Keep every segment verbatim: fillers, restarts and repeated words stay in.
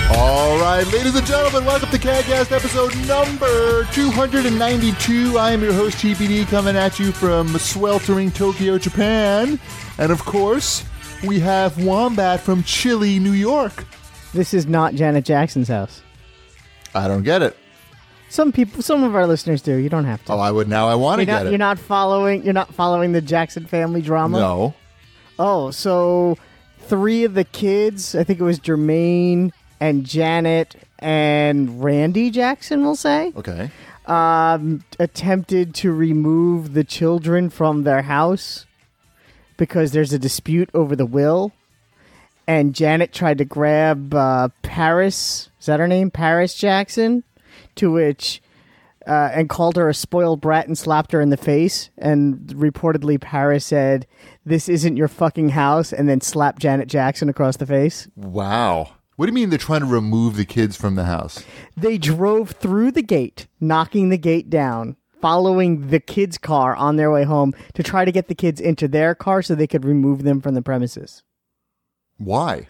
All right, ladies and gentlemen, welcome to CADcast episode number two hundred ninety-two. I am your host, T P D, coming at you from sweltering Tokyo, Japan. And of course, we have Wombat from chilly New York. This is not Janet Jackson's house. I don't get it. Some people, some of our listeners do. You don't have to. Oh, I would now. I want to You're not, get it. you're not following. You're not following the Jackson family drama. No. Oh, so three of the kids. I think it was Jermaine and Janet and Randy Jackson. We'll say. Okay. Um, attempted to remove the children from their house because there's a dispute over the will, and Janet tried to grab uh, Paris. Is that her name? Paris Jackson. To which, uh, and called her a spoiled brat and slapped her in the face. And reportedly, Paris said, "This isn't your fucking house," and then slapped Janet Jackson across the face. Wow. What do you mean they're trying to remove the kids from the house? They drove through the gate, knocking the gate down, following the kids' car on their way home to try to get the kids into their car so they could remove them from the premises. Why?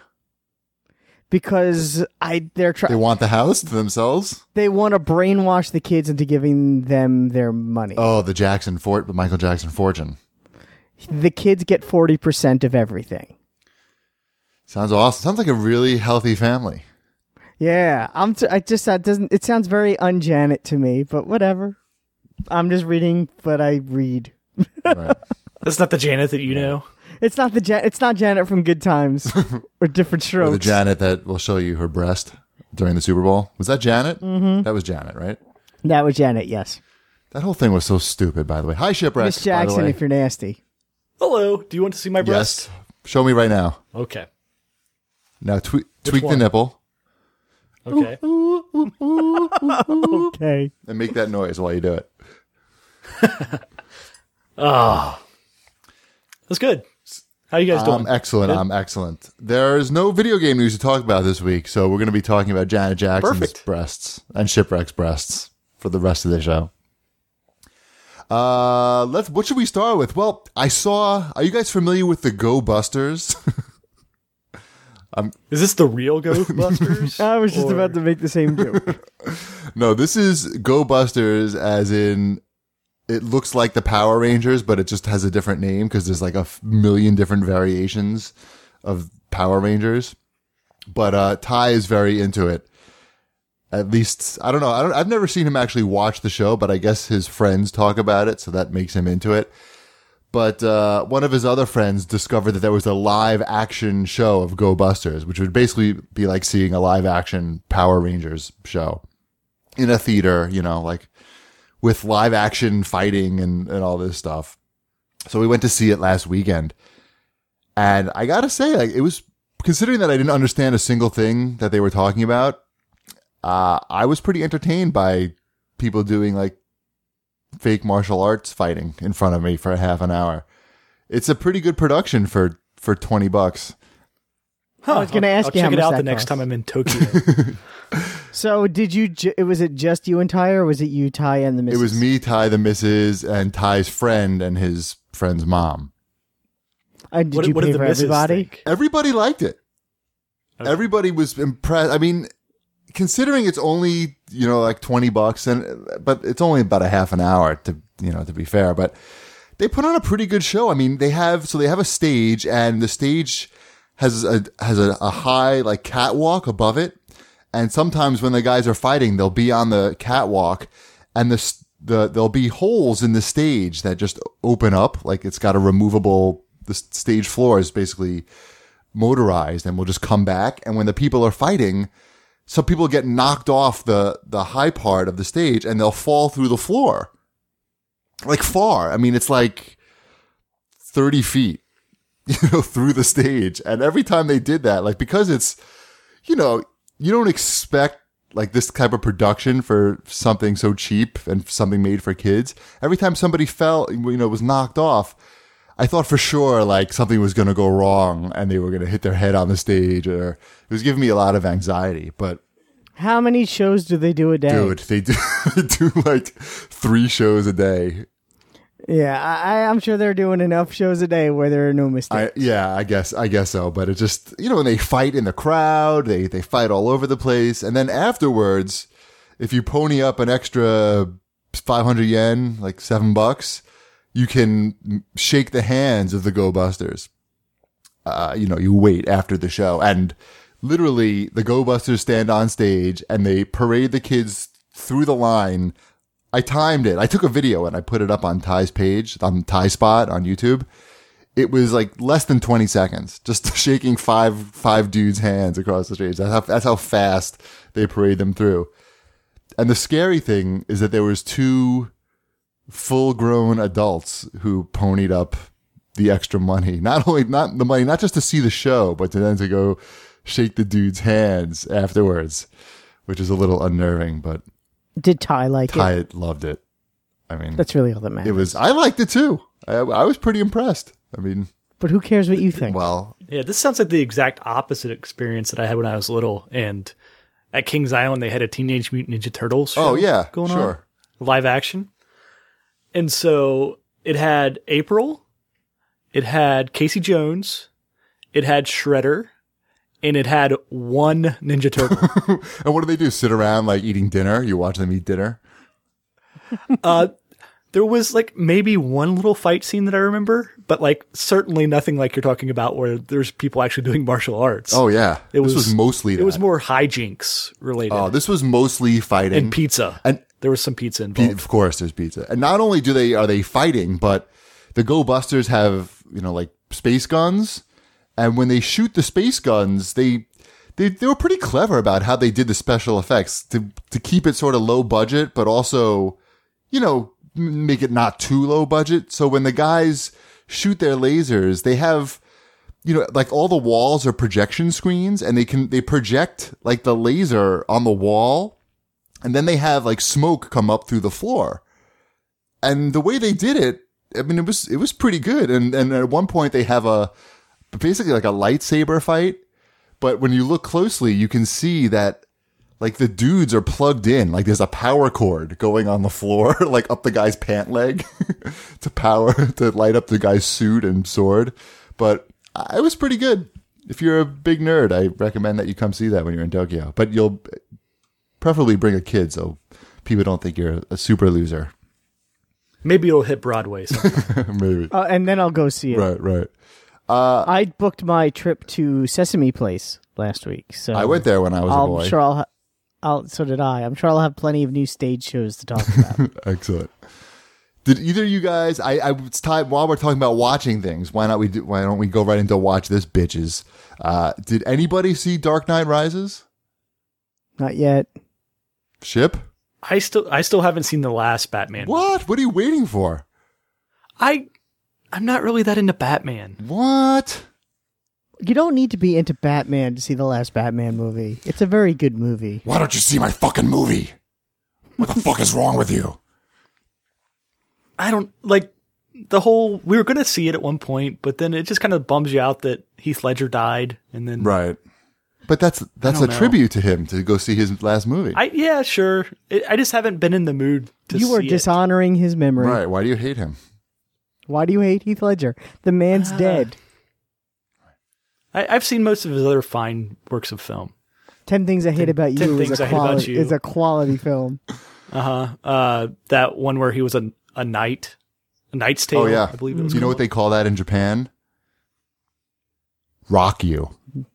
Because I they're They trying. want the house to themselves? They want to brainwash the kids into giving them their money. Oh, the Jackson Fort, the Michael Jackson fortune. The kids get forty percent of everything. Sounds awesome. Sounds like a really healthy family. Yeah, I'm. T- I just that doesn't. It sounds very un-Janet to me, but whatever. I'm just reading, but I read. Right. That's not the Janet that you know. It's not the. Ja- it's not Janet from Good Times or Different Strokes. Or the Janet that will show you her breast during the Super Bowl. Was that Janet? Mm-hmm. That was Janet, right? That was Janet. Yes. That whole thing was so stupid, by the way. Hi, Shipwreck. Miss Jackson, if you're nasty. Hello. Do you want to see my breast? Yes. Show me right now. Okay. Now twe- tweak the one? nipple Okay. Okay. and make that noise while you do it. Oh. That's good. How you guys doing? I'm excellent. Good? I'm excellent. There's no video game news to talk about this week, so we're going to be talking about Janet Jackson's Perfect. breasts and Shipwreck's breasts for the rest of the show. Uh, let's. What should we start with? Well, I saw. Are you guys familiar with the Go Busters? Is this the real Ghostbusters? I was just Or- about to make the same joke. No, this is Go Busters, as in it looks like the Power Rangers, but it just has a different name because there's like a f- million different variations of Power Rangers. But uh, Ty is very into it. At least, I don't know. I don't, I've never seen him actually watch the show, but I guess his friends talk about it, so that makes him into it. But uh, one of his other friends discovered that there was a live action show of Go Busters, which would basically be like seeing a live action Power Rangers show in a theater, you know, like with live action fighting and, and all this stuff. So we went to see it last weekend. And I got to say, like, it was, considering that I didn't understand a single thing that they were talking about, uh, I was pretty entertained by people doing like fake martial arts fighting in front of me for a half an hour. It's a pretty good production for, for twenty bucks. Huh, I was gonna I'll- ask I'll you how check it much out that the next costs. time I'm in Tokyo. So, did you? Ju- was it just you and Ty, or was it you, Ty, and the missus? It was me, Ty, the missus, and Ty's friend and his friend's mom. Uh, did what you what pay did the for missus everybody? think? Everybody liked it. Okay. Everybody was impressed. I mean, considering it's only, you know, like twenty bucks, and but it's only about a half an hour to, you know, to be fair, but they put on a pretty good show. I mean, they have, so they have a stage, and the stage has a, has a, a high, like, catwalk above it. And sometimes when the guys are fighting, they'll be on the catwalk, and the, s- the, there'll be holes in the stage that just open up. Like, it's got a removable, the s- stage floor is basically motorized and will just come back. And when the people are fighting, some people get knocked off the, the high part of the stage and they'll fall through the floor. Like far. I mean, it's like thirty feet, you know, through the stage. And every time they did that, like, because it's, you know, you don't expect like this type of production for something so cheap and something made for kids. Every time somebody fell, you know, was knocked off, I thought for sure like something was going to go wrong and they were going to hit their head on the stage, or it was giving me a lot of anxiety. But How many shows do they do a day? dude, they do, they do like three shows a day. Yeah, I, I'm sure they're doing enough shows a day where there are no I, mistakes. yeah, I guess I guess so. But it just, you know, when they fight in the crowd, they they fight all over the place, and then afterwards, if you pony up an extra five hundred yen, like seven bucks, you can shake the hands of the Go Busters. Uh, you know, you wait after the show, and literally the Go Busters stand on stage and they parade the kids through the line. I timed it. I took a video and I put it up on Ty's page, on Ty Spot on YouTube. It was like less than twenty seconds, just shaking five five dudes' hands across the stage. That's how, that's how fast they parade them through. And the scary thing is that there was two full-grown adults who ponied up the extra money. Not only not the money, not just to see the show, but to then to go shake the dudes' hands afterwards, which is a little unnerving, but Did Ty like Ty it? loved it. I mean, That's really all that matters. it was. I liked it too. I, I was pretty impressed. I mean, But who cares what you think? well, Yeah, this sounds like the exact opposite experience that I had when I was little. And at Kings Island, they had a Teenage Mutant Ninja Turtles show oh yeah, going sure. on, live action. And so it had April, it had Casey Jones, it had Shredder, and it had one Ninja Turtle. And what do they do? Sit around like eating dinner? You watch them eat dinner? uh, there was like maybe one little fight scene that I remember, but like certainly nothing like you're talking about where there's people actually doing martial arts. Oh yeah, It this was- was mostly. It That. was more hijinks related. Oh, this was mostly fighting and pizza. And there was some pizza Pe- involved. of course, there's pizza. And not only do they are they fighting, but the Go Busters have, you know, like space guns. And when they shoot the space guns, they they they were pretty clever about how they did the special effects to to keep it sort of low budget, but also, you know, m- make it not too low budget. So when the guys shoot their lasers, they have, you know, like all the walls are projection screens, and they can they project like the laser on the wall. And then they have like smoke come up through the floor. And the way they did it, I mean, it was, it was pretty good. And, and at one point they have a, basically like a lightsaber fight. But when you look closely, you can see that like the dudes are plugged in. Like there's a power cord going on the floor, like up the guy's pant leg to power, to light up the guy's suit and sword. But it was pretty good. If you're a big nerd, I recommend that you come see that when you're in Tokyo. But you'll, preferably bring a kid so people don't think you're a super loser. Maybe it'll hit Broadway sometime. Maybe. Uh, and then I'll go see it. Right, right. Uh, I booked my trip to Sesame Place last week. So I went there when I was I'm a boy. sure I'll, ha- I'll. So did I. I'm sure I'll have plenty of new stage shows to talk about. Excellent. Did either of you guys? I, I it's time while we're talking about watching things. Why not we? Do, why don't we go right into watch this, bitches? Uh, did anybody see Dark Knight Rises? Not yet. Ship? I still I still haven't seen the last Batman. What? What are you waiting for? I I'm not really that into Batman. What? You don't need to be into Batman to see the last Batman movie. It's a very good movie. Why don't you see my fucking movie? What the fuck is wrong with you? I don't like the whole we were going to see it at one point, but then it just kind of bums you out that Heath Ledger died and then Right. But that's that's a don't know. tribute to him to go see his last movie. I yeah, sure. It, I just haven't been in the mood to You are see it. dishonoring his memory. Right. Why do you hate him? Why do you hate Heath Ledger? The man's Ah. dead. I, I've seen most of his other fine works of film. Ten Things I Hate Ten- About Ten You is Things a, I Hate About quality, You. is a quality film. Uh-huh. Uh that one where he was a a knight, a knight's tale. Oh yeah. I believe it was. Do you know what they call that in Japan? Rock you.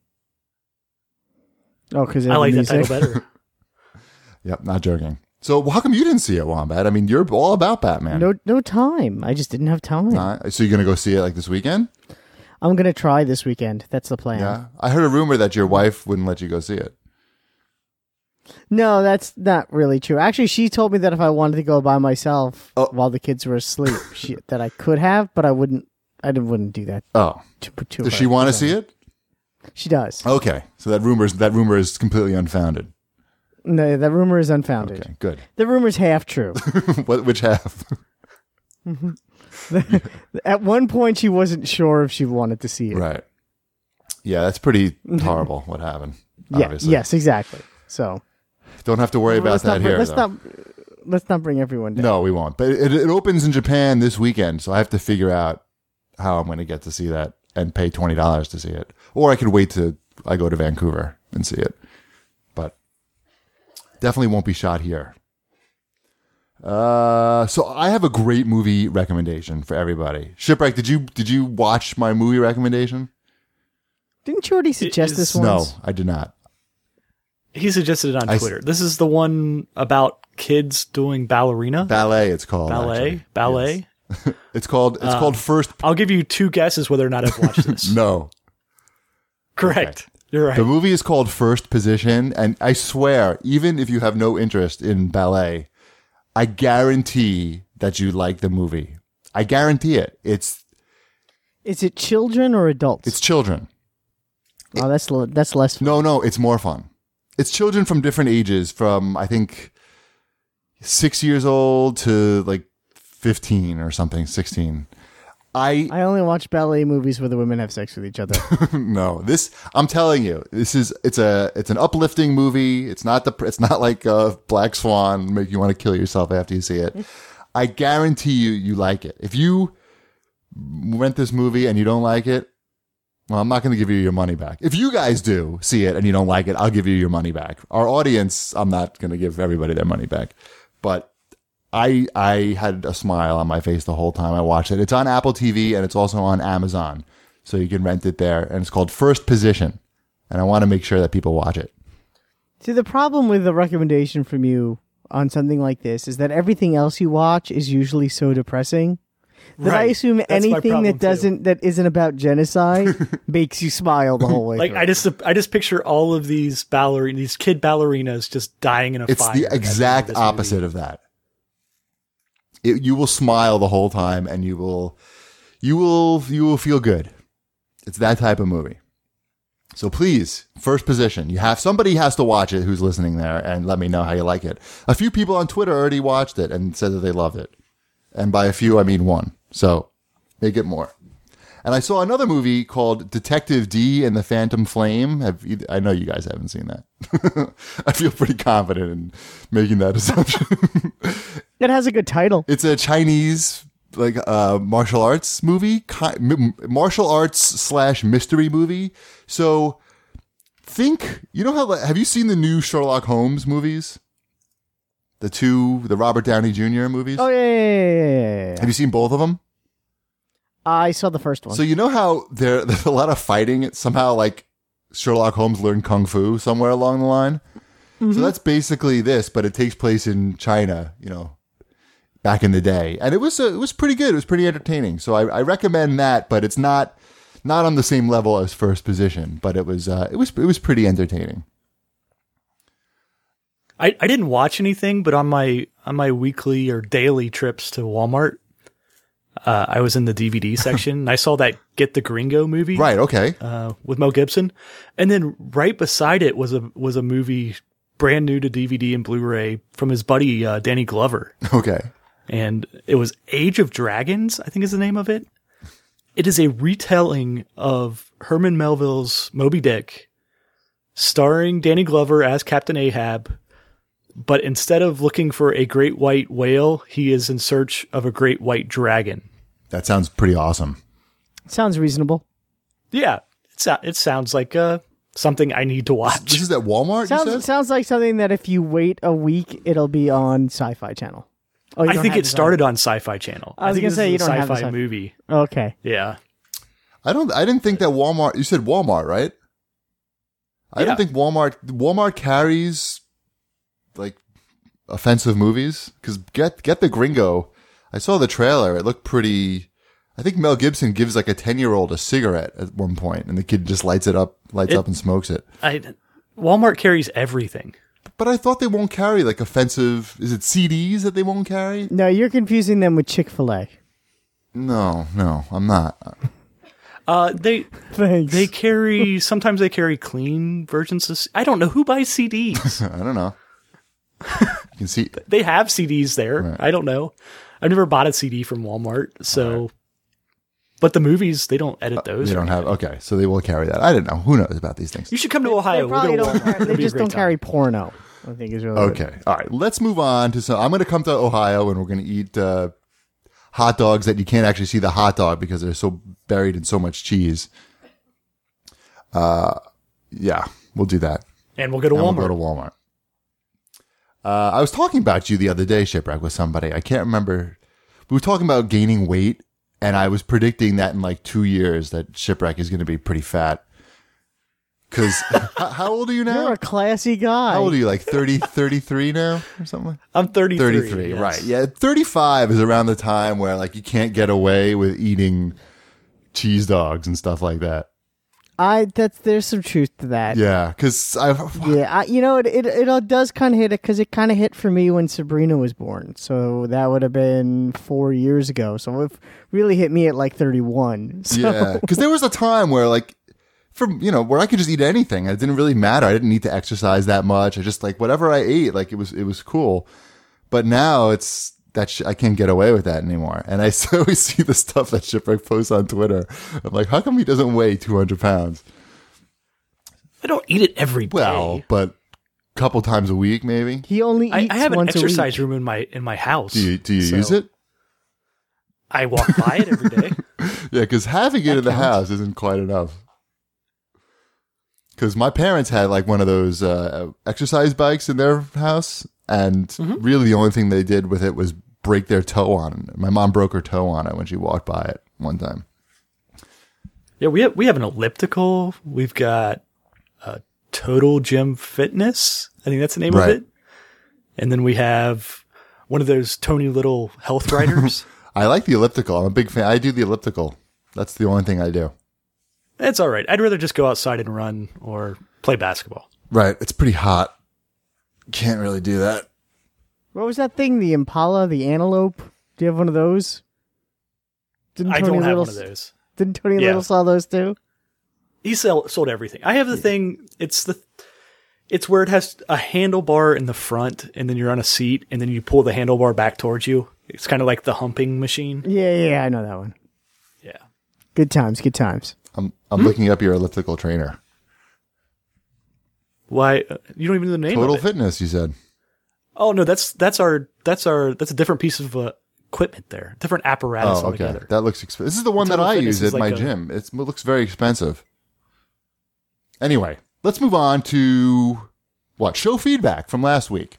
Oh, because I like that title better. Yep, not joking. So how come you didn't see it, Wombat? I mean, you're all about Batman. No, no time. I just didn't have time. Nah, so you're gonna go see it like this weekend? I'm gonna try this weekend. That's the plan. Yeah. I heard a rumor that your wife wouldn't let you go see it. No, that's not really true. Actually, she told me that if I wanted to go by myself Oh. while the kids were asleep, she, that I could have, but I wouldn't. I didn't, wouldn't do that Oh, to, to does her. she want to So- see it? She does. Okay, so that rumor is that rumor is completely unfounded. No, that rumor is unfounded. Okay, good. The rumor's half true. what? Which half? At one point, she wasn't sure if she wanted to see it. Right. Yeah, that's pretty horrible. What happened? Yeah. Obviously. Yes. Exactly. So Don't have to worry about let's that not, here. Let's though. not. let's not bring everyone down. No, we won't. But it, it opens in Japan this weekend, so I have to figure out how I'm going to get to see that and pay twenty dollars to see it. Or I could wait till I go to Vancouver and see it. But definitely won't be shot here. Uh, so I have a great movie recommendation for everybody. Shipwreck, did you did you watch my movie recommendation? Didn't you already suggest is- this No, once? I did not. He suggested it on I s- Twitter. This is the one about kids doing ballerina. Ballet, it's called. ballet. actually. Ballet. Yes. It's called. It's called First. I'll give you two guesses whether or not I've watched this. No, Correct. You're right. the movie is called First Position, and I swear, even if you have no interest in ballet, I guarantee that you like the movie. I guarantee it. It's Is it children or adults? it's children. oh, that's l- that's less. Fun. No, no, it's more fun. It's children from different ages, from I think six years old to like fifteen or something, sixteen. I I only watch ballet movies where the women have sex with each other. no, this I'm telling you, this is it's a it's an uplifting movie. It's not the it's not like uh, Black Swan, make you want to kill yourself after you see it. I guarantee you, you like it. If you rent this movie and you don't like it, well, I'm not going to give you your money back. If you guys do see it and you don't like it, I'll give you your money back. Our audience, I'm not going to give everybody their money back. But I I had a smile on my face the whole time I watched it. It's on Apple T V and it's also on Amazon. So you can rent it there. And it's called First Position. And I want to make sure that people watch it. See, the problem with a recommendation from you on something like this is that everything else you watch is usually so depressing that I Right. assume That's my anything problem, that too. doesn't that isn't about genocide makes you smile the whole way. Like through. I just I just picture all of these ballerina these kid ballerinas just dying in a It's fire. the at the end of exact this opposite movie. of that. It, you will smile the whole time and you will you will you will feel good. It's that type of movie. So please, First Position. You have somebody has to watch it who's listening there and let me know how you like it. A few people on Twitter already watched it and said that they loved it. And by a few I mean one. So make it more. And I saw another movie called Detective D and the Phantom Flame. Have you, I know you guys haven't seen that. I feel pretty confident in making that assumption. it has a good title. It's a Chinese like uh, martial arts movie, ki- m- martial arts slash mystery movie. So think, you know how, have you seen the new Sherlock Holmes movies? The two, the Robert Downey Junior movies? Oh yeah, yeah, yeah, yeah, yeah, yeah. Have you seen both of them? I saw the first one. So you know how there, there's a lot of fighting. It's somehow like Sherlock Holmes learned kung fu somewhere along the line. So that's basically this, but it takes place in China, you know, back in the day, and it was uh, it was pretty good. It was pretty entertaining. So I, I recommend that, but it's not not on the same level as First Position, but it was uh, it was it was pretty entertaining. I, I didn't watch anything, but on my on my weekly or daily trips to Walmart, uh, I was in the D V D section and I saw that Get the Gringo movie, Right? Okay. uh, with Mel Gibson, and then right beside it was a was a movie brand new to D V D and Blu-ray from his buddy uh, Danny Glover, Okay. and it was Age of Dragons, I think is the name of it. It is a retelling of Herman Melville's Moby Dick, starring Danny Glover as Captain Ahab. But instead of looking for a great white whale, he is in search of a great white dragon. That sounds pretty awesome. Sounds reasonable. Yeah, it, so- it sounds like uh, something I need to watch. This is at Walmart. You Sounds said? sounds like something that if you wait a week, it'll be on Sci-Fi Channel. Oh, you I don't think have it this started on Sci-Fi Channel. I was think gonna this say is you a don't have the sci-fi sci- movie. on. Okay. Yeah, I don't. I didn't think that Walmart. You said Walmart, right? I Yeah. don't think Walmart. Walmart carries like offensive movies because get get the Gringo. I saw the trailer. It looked pretty. I think Mel Gibson gives like a ten year old a cigarette at one point, and the kid just lights it up, lights It- up, and smokes it. I, Walmart carries everything. But I thought they won't carry like offensive. Is it C Ds that they won't carry? No, you're confusing them with Chick-fil-A. No, no, I'm not. Uh, they Thanks. they carry sometimes they carry clean versions of. I don't know who buys C Ds. I don't know. You can see. They have C Ds there. Right. I don't know. I've never bought a C D from Walmart, so. But the movies, they don't edit those. They or don't have. anything. Okay, so they will carry that. I didn't know. Who knows about these things? You should come to Ohio. They We'll probably go to don't. Walmart. They It'll be a just great don't time. carry porno. I think is really good. Okay. All right. Let's move on to some. I'm going to come to Ohio and we're going to eat uh, hot dogs that you can't actually see the hot dog because they're so buried in so much cheese. Uh, yeah, we'll do that. And we'll go to And Walmart. We'll go to Walmart. Uh, I was talking about you the other day, Shipwreck, with somebody. I can't remember. We were talking about gaining weight, and I was predicting that in like two years that Shipwreck is going to be pretty fat. Because how, how old are you now? You're a classy guy. How old are you? Like thirty, thirty-three now or something? I'm thirty-three. thirty-three, yes. right. Yeah, thirty-five is around the time where like you can't get away with eating cheese dogs and stuff like that. I that's there's some truth to that. Yeah, because I Yeah, I, you know, it it, it all does kind of hit it because it kind of hit for me when Sabrina was born. So that would have been four years ago. So it really hit me at like thirty-one. So. yeah, because there was a time where like from you know where I could just eat anything. It didn't really matter. I didn't need to exercise that much. I just like whatever I ate, like it was it was cool. But now it's that sh- I can't get away with that anymore. And I so always see the stuff that Shipwreck posts on Twitter. I'm like, how come he doesn't weigh two hundred pounds? I don't eat it every day. Well, but a couple times a week, maybe. He only I, eats I have an once exercise a week. room in my in my house. Do you do you so use it? I walk by it every day. Yeah, because having it in the house isn't quite enough. Because my parents had like one of those uh, exercise bikes in their house, and Mm-hmm. really the only thing they did with it was break their toe on it. My mom broke her toe on it when she walked by it one time. Yeah, we have we have an elliptical. We've got uh, Total Gym Fitness. I think that's the name Right. of it. And then we have one of those Tony Little health riders. I like the elliptical. I'm a big fan. I do the elliptical. That's the only thing I do. It's all right. I'd rather just go outside and run or play basketball. Right. It's pretty hot. Can't really do that. What was that thing? The Impala, the Antelope? Do you have one of those? Didn't I Tony don't have Little, one of those. Didn't Tony Yeah. Little sell those too? He sell, sold everything. I have the thing. It's the, it's where it has a handlebar in the front, and then you're on a seat, and then you pull the handlebar back towards you. It's kind of like the humping machine. Yeah, yeah, I know that one. Yeah. Good times, good times. I'm I'm looking up your elliptical trainer. Why? uh, You don't even know the name Total of it. Fitness, you said. Oh no, that's that's our that's our that's a different piece of uh, equipment there. Different apparatus Oh, okay. altogether. That looks expensive. This is the one that Total I Fitness use is at my like a- gym. It's, it looks very expensive. Anyway, let's move on to what? Show feedback from last week.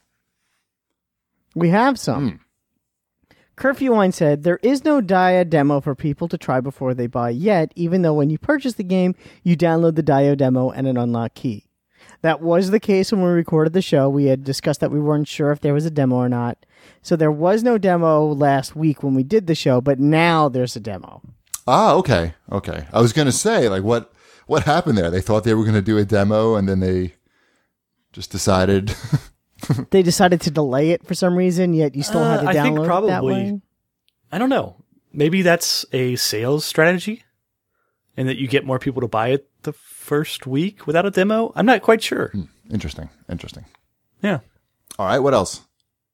We have some. Curfew Wine said, there is no Dia demo for people to try before they buy yet, even though when you purchase the game, you download the Dia demo and an unlock key. That was the case when we recorded the show. We had discussed that we weren't sure if there was a demo or not. So there was no demo last week when we did the show, but now there's a demo. Ah, okay, okay. I was going to say, like, what what happened there? They thought they were going to do a demo, and then they just decided. They decided to delay it for some reason, yet you still Uh, had to I think download it that probably- way. I don't know. Maybe that's a sales strategy, and that you get more people to buy it the first week without a demo. I'm not quite sure. Interesting, interesting. Yeah. All right, what else?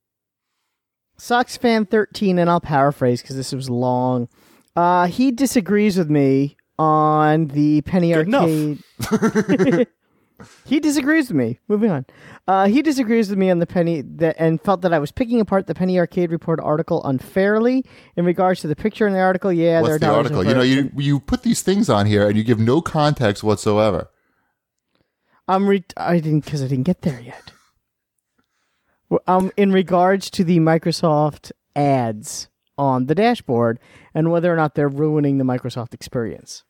Sox fan thirteen, and I'll paraphrase because this was long. Uh, he disagrees with me on the Penny Good Arcade. He disagrees with me. Moving on. Uh, he disagrees with me on the Penny that, and felt that I was picking apart the Penny Arcade Report article unfairly in regards to the picture in the article. Yeah, What's there are the dollars article? in You know, first. you you put these things on here, and you give no context whatsoever. I'm re- I didn't because I didn't get there yet. Well, Um, in regards to the Microsoft ads on the dashboard and whether or not they're ruining the Microsoft experience.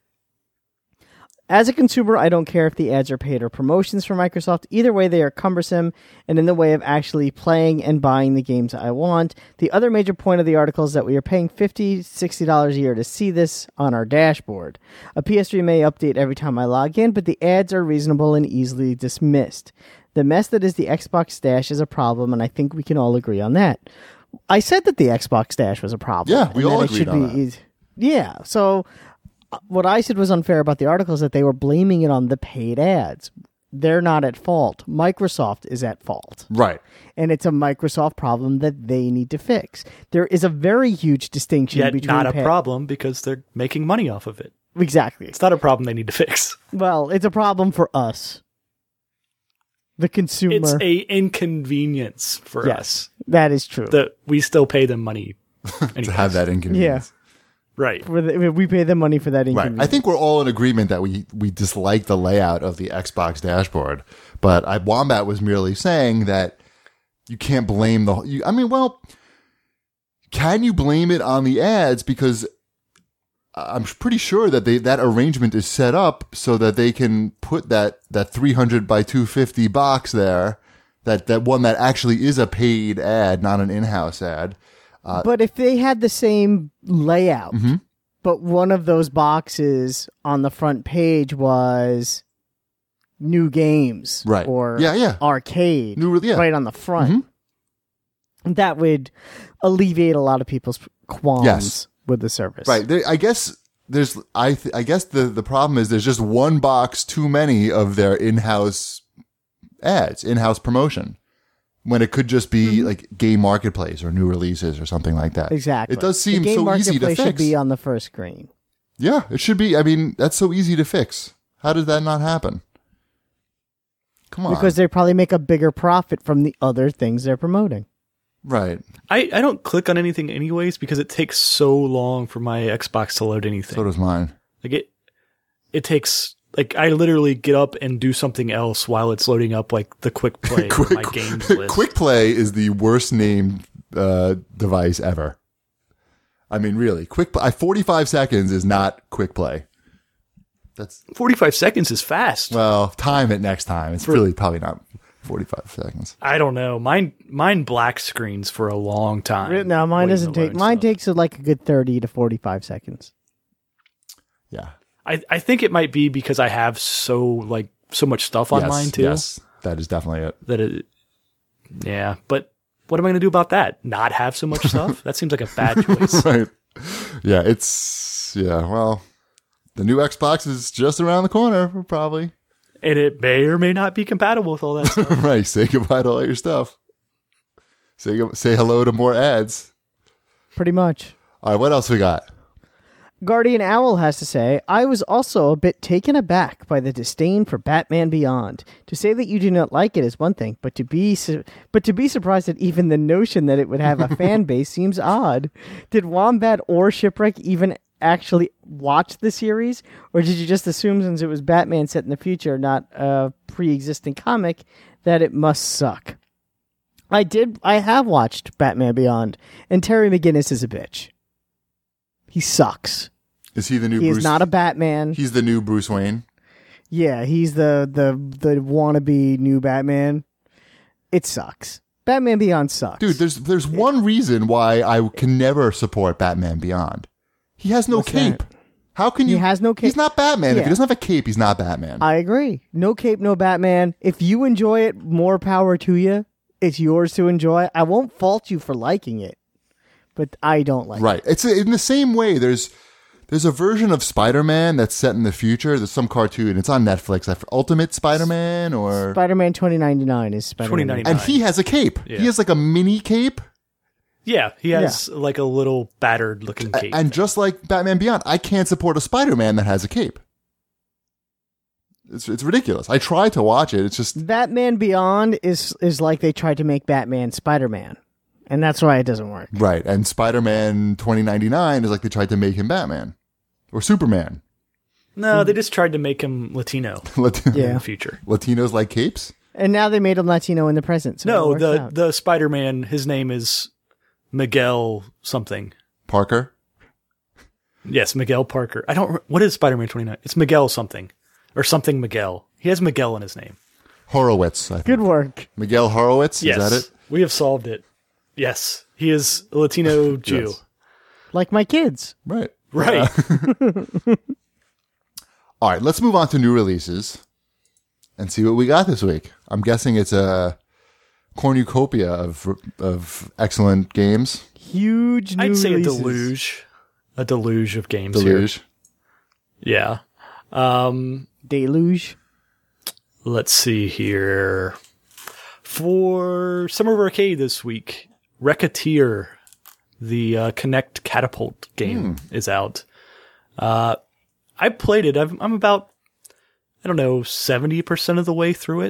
As a consumer, I don't care if the ads are paid or promotions for Microsoft. Either way, they are cumbersome and in the way of actually playing and buying the games I want. The other major point of the article is that we are paying fifty dollars, sixty dollars a year to see this on our dashboard. A P S three may update every time I log in, but the ads are reasonable and easily dismissed. The mess that is the Xbox Dash is a problem, and I think we can all agree on that. I said that the Xbox Dash was a problem. Yeah, we and all that it agreed should on be that. easy. Yeah, so uh, what I said was unfair about the article is that they were blaming it on the paid ads. They're not at fault. Microsoft is at fault. Right. And it's a Microsoft problem that they need to fix. There is a very huge distinction Yet between not a pa- problem because they're making money off of it. Exactly. It's not a problem they need to fix. Well, it's a problem for us. The consumer. It's a inconvenience for yes, us that is true. that we still pay them money to have that inconvenience. Right. For the, we pay them money for that Right. inconvenience. I think we're all in agreement that we, we dislike the layout of the Xbox dashboard. But I, Wombat was merely saying that you can't blame the... You, I mean, well, can you blame it on the ads? Because I'm pretty sure that they that arrangement is set up so that they can put that, that three hundred by two fifty box there, that, that one that actually is a paid ad, not an in-house ad. Uh, but if they had the same layout, mm-hmm. but one of those boxes on the front page was new games, Right. or Yeah, yeah. arcade, New, yeah. right on the front, Mhm. that would alleviate a lot of people's qualms Yes. with the service. Right. There, I guess there's. I th- I guess the the problem is there's just one box too many of their in-house ads, in-house promotion, when it could just be Mm-hmm. like game marketplace or new releases or something like that. Exactly. It does seem the game so easy to marketplace fix. should be on the first screen. Yeah, it should be. I mean, that's so easy to fix. How does that not happen? Come on. Because they probably make a bigger profit from the other things they're promoting. Right. I, I don't click on anything anyways because it takes so long for my Xbox to load anything. So does mine. Like it, it takes like I literally get up and do something else while it's loading up, like the quick play Quick, or my games list. Quick Play is the worst named uh, device ever. I mean, really, quick. I forty-five seconds is not Quick Play. That's forty-five seconds is fast. well, time it next time. It's For- really probably not forty-five seconds. I don't know. Mine mine black screens for a long time. No, mine waiting doesn't to take. load Mine stuff. takes uh, like a good thirty to forty-five seconds. Yeah. I, I think it might be because I have so like so much stuff on yes, mine too. Yes, that is definitely it. That it, yeah. But what am I going to do about that? Not have so much stuff? That seems like a bad choice. Right. Yeah, it's yeah. Well, the new Xbox is just around the corner, probably. And it may or may not be compatible with all that stuff. Right. Say goodbye to all your stuff. Say go- say hello to more ads. Pretty much. All right. What else we got? Guardian Owl has to say, I was also a bit taken aback by the disdain for Batman Beyond. To say that you do not like it is one thing, but to be su- but to be surprised at even the notion that it would have a fan base seems odd. Did Wombat or Shipwreck even actually watch the series, or did you just assume since it was Batman set in the future, not a pre-existing comic, that it must suck? I did. I have watched Batman Beyond, and Terry McGinnis is a bitch. He sucks. Is he the new? He Bruce? is not a Batman. He's the new Bruce Wayne. Yeah, he's the the the wannabe new Batman. It sucks. Batman Beyond sucks. Dude, there's there's one reason why I can never support Batman Beyond. He has no What's cape. that? How can He you? has no cape. He's not Batman. If Yeah. he doesn't have a cape, he's not Batman. I agree. No cape, no Batman. If you enjoy it, more power to you. It's yours to enjoy. I won't fault you for liking it, but I don't like it. Right. It's in the same way. There's there's a version of Spider-Man that's set in the future. There's some cartoon. It's on Netflix. Ultimate Spider-Man or Spider-Man twenty ninety-nine is Spider-Man. twenty ninety-nine. and he has a cape. Yeah. He has like a mini cape. Yeah, he has like a little battered looking cape. And just like Batman Beyond, I can't support a Spider-Man that has a cape. It's it's ridiculous. I try to watch it. It's just Batman Beyond is is like they tried to make Batman Spider-Man, and that's why it doesn't work. right. And Spider-Man twenty ninety-nine is like they tried to make him Batman or Superman. no, they just tried to make him Latino Latino, in Yeah. the future. Latinos like capes. And now they made him Latino in the present. So it No, works the out. the Spider-Man, his name is Miguel something. Parker. Yes, Miguel Parker. I don't. re- What is Spider-Man twenty-nine? It's Miguel something or something Miguel. He has Miguel in his name. Horowitz. I think. Good work. Miguel Horowitz. Yes, Is that it? we have solved it. Yes, he is a Latino Jew. Yes. Like my kids. Right. Right. All right. Let's move on to new releases and see what we got this week. I'm guessing it's a cornucopia of of excellent games. Huge new I'd say releases. a deluge, a deluge of games Deluge. here. Yeah. Um, Deluge. let's see here. For Summer of Arcade this week, Racketeer, the uh, Connect Catapult game, is out. Uh, I played it. I'm, I'm about, I don't know, seventy percent of the way through it.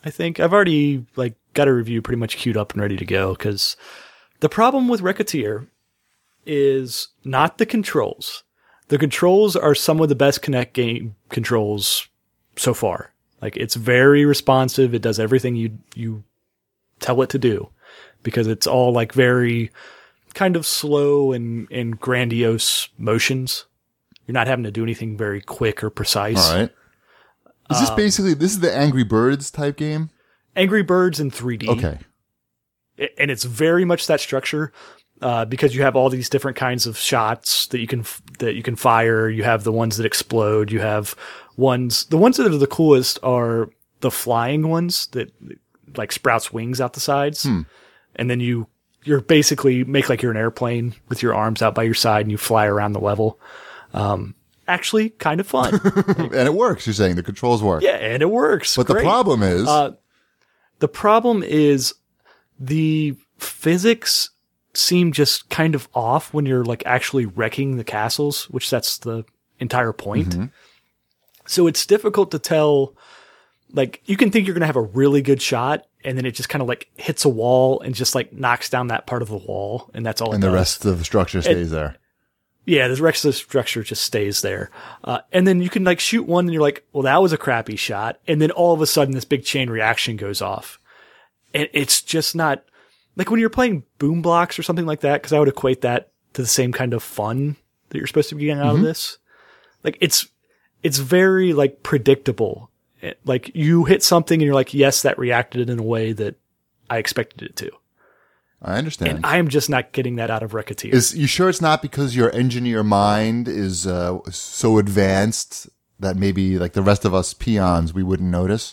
I think I've already like got a review pretty much queued up and ready to go because the problem with Racketeer is not the controls. The controls are some of the best Kinect game controls so far. Like it's very responsive. It does everything you you tell it to do because it's all like very kind of slow and, and grandiose motions. You're not having to do anything very quick or precise. All right. Is this Um, basically, this is the Angry Birds type game? Angry Birds in three D. Okay. And it's very much that structure uh, because you have all these different kinds of shots that you can f- that you can fire. You have the ones that explode. You have ones. The ones that are the coolest are the flying ones that like sprouts wings out the sides, Hmm. and then you you're basically make like you're an airplane with your arms out by your side and you fly around the level. Um, actually, kind of fun. And it works, you're saying. The controls work. Yeah, and it works. But Great. the problem is, Uh, the problem is the physics seem just kind of off when you're like actually wrecking the castles, which that's the entire point. Mm-hmm. So it's difficult to tell. Like you can think you're going to have a really good shot, and then it just kind of like hits a wall and just like knocks down that part of the wall, and that's all. and it the does. rest of the structure stays there. Yeah, the rest of the structure just stays there. Uh, and then you can like shoot one and you're like, well, that was a crappy shot. And then all of a sudden this big chain reaction goes off. And it's just not like when you're playing Boom Blocks or something like that, because I would equate that to the same kind of fun that you're supposed to be getting out Mm-hmm. of this. Like it's, it's very like predictable. It- like you hit something and you're like, yes, that reacted in a way that I expected it to. I understand. And I'm just not getting that out of Racketeer. Is you sure it's not because your engineer mind is uh, so advanced that maybe like the rest of us peons we wouldn't notice?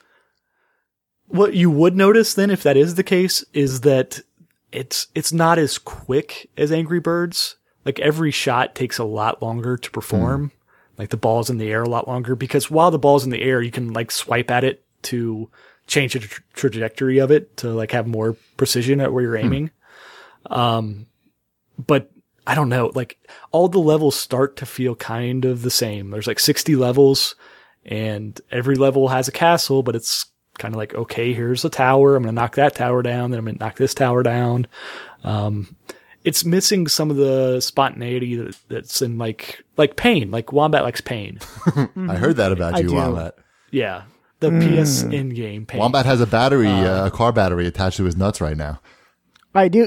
What you would notice then, if that is the case, is that it's it's not as quick as Angry Birds. Like every shot takes a lot longer to perform. Like the ball's in the air a lot longer because while the ball's in the air, you can like swipe at it to change the tra- trajectory of it to like have more precision at where you're aiming. Um, but I don't know, like all the levels start to feel kind of the same. There's like sixty levels and every level has a castle, but it's kind of like, okay, here's a tower. I'm going to knock that tower down. Then I'm going to knock this tower down. Um, it's missing some of the spontaneity that, that's in like, like Pain, like Wombat likes Pain. I heard that about I you, do. Wombat. Yeah. The P S in-game Pain. Wombat has a battery, uh, a car battery attached to his nuts right now. I do.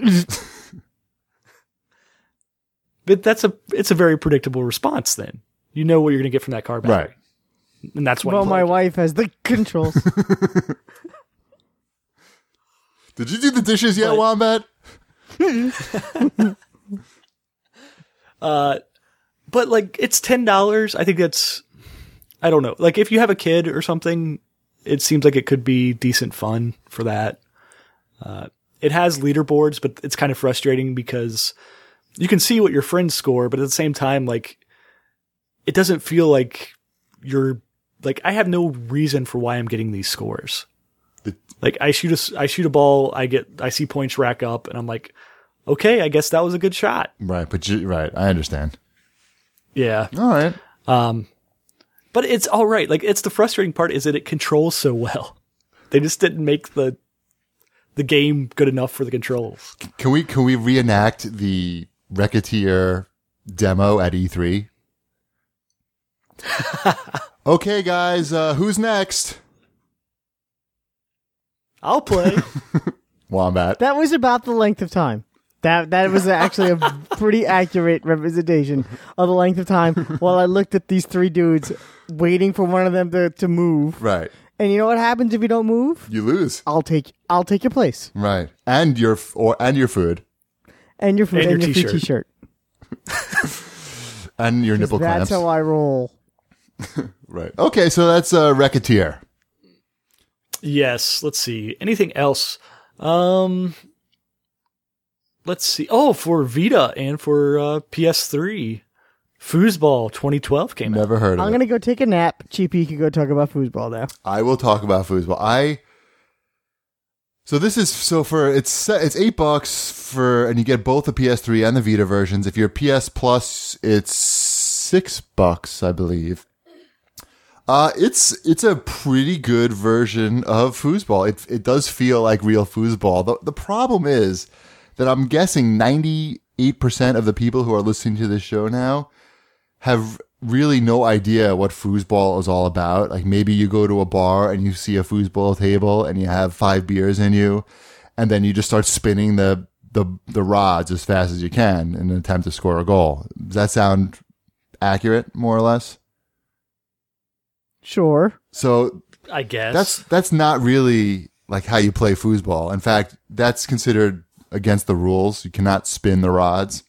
But that's a, it's a very predictable response then. You know what you're going to get from that car battery. Right. And that's why Well, you my like it. wife has the controls. Did you do the dishes yet, But- Wombat? Uh, but like it's ten dollars. I think that's, I don't know. Like if you have a kid or something, it seems like it could be decent fun for that. Uh, it has leaderboards, but it's kind of frustrating because you can see what your friends score, but at the same time, like it doesn't feel like you're like, I have no reason for why I'm getting these scores. The- Like I shoot a, s- I shoot a ball, I get, I see points rack up and I'm like, okay, I guess that was a good shot. Right, but you, right, I understand. Yeah. All right. Um, but it's all right. Like it's the frustrating part is that it controls so well. They just didn't make the the game good enough for the controls. Can we can we reenact the Racketeer demo at E three? Okay, guys, uh, who's next? I'll play. Wombat. That was about the length of time. That that was actually a pretty accurate representation of the length of time while I looked at these three dudes waiting for one of them to, to move. Right. And you know what happens if you don't move? You lose. I'll take I'll take your place. Right. And your f- or and your food And your food And and, your your free t-shirt. t-shirt. and your nipple That's clamps. how I roll. Right. Okay, so that's uh, Racketeer. Yes. Let's see. Anything else? Um, let's see. Oh, for Vita and for uh, P S three, Foosball twenty twelve came out. Never heard of I'm it. gonna go take a nap. Cheapy can go talk about foosball now. I will talk about foosball. I so this is so for it's it's eight bucks for and you get both the P S three and the Vita versions. If you're P S Plus, it's six bucks, I believe. Uh, it's it's a pretty good version of foosball. It it does feel like real foosball. The the problem is that I'm guessing ninety-eight percent of the people who are listening to this show now have really no idea what foosball is all about. Like maybe you go to a bar and you see a foosball table and you have five beers in you, and then you just start spinning the the the rods as fast as you can in an attempt to score a goal. Does that sound accurate, more or less? Sure. So I guess that's that's not really like how you play foosball. In fact, that's considered against the rules. You cannot spin the rods.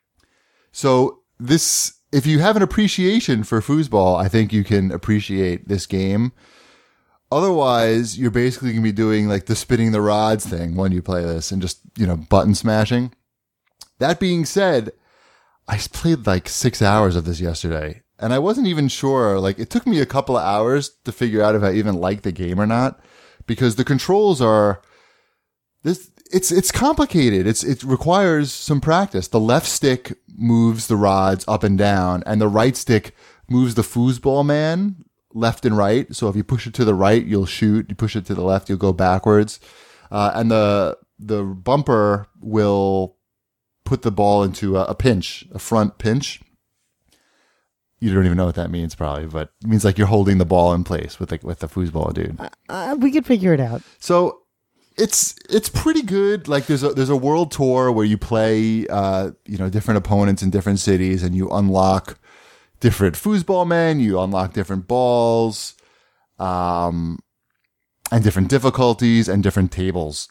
So this, if you have an appreciation for foosball, I think you can appreciate this game. Otherwise, you're basically going to be doing like the spinning the rods thing when you play this and just, you know, button smashing. That being said, I played like six hours of this yesterday. And I wasn't even sure, like, it took me a couple of hours to figure out if I even like the game or not, because the controls are, this, it's, it's complicated. It's, it requires some practice. The left stick moves the rods up and down, and the right stick moves the foosball man left and right. So if you push it to the right, you'll shoot. You push it to the left, you'll go backwards. Uh, and the, the bumper will put the ball into a, a pinch, a front pinch. You don't even know what that means, probably, but it means like you're holding the ball in place with the, with the foosball dude. Uh, we could figure it out. So it's it's pretty good. Like there's a there's a world tour where you play uh you know different opponents in different cities, and you unlock different foosball men, you unlock different balls, um, and different difficulties and different tables,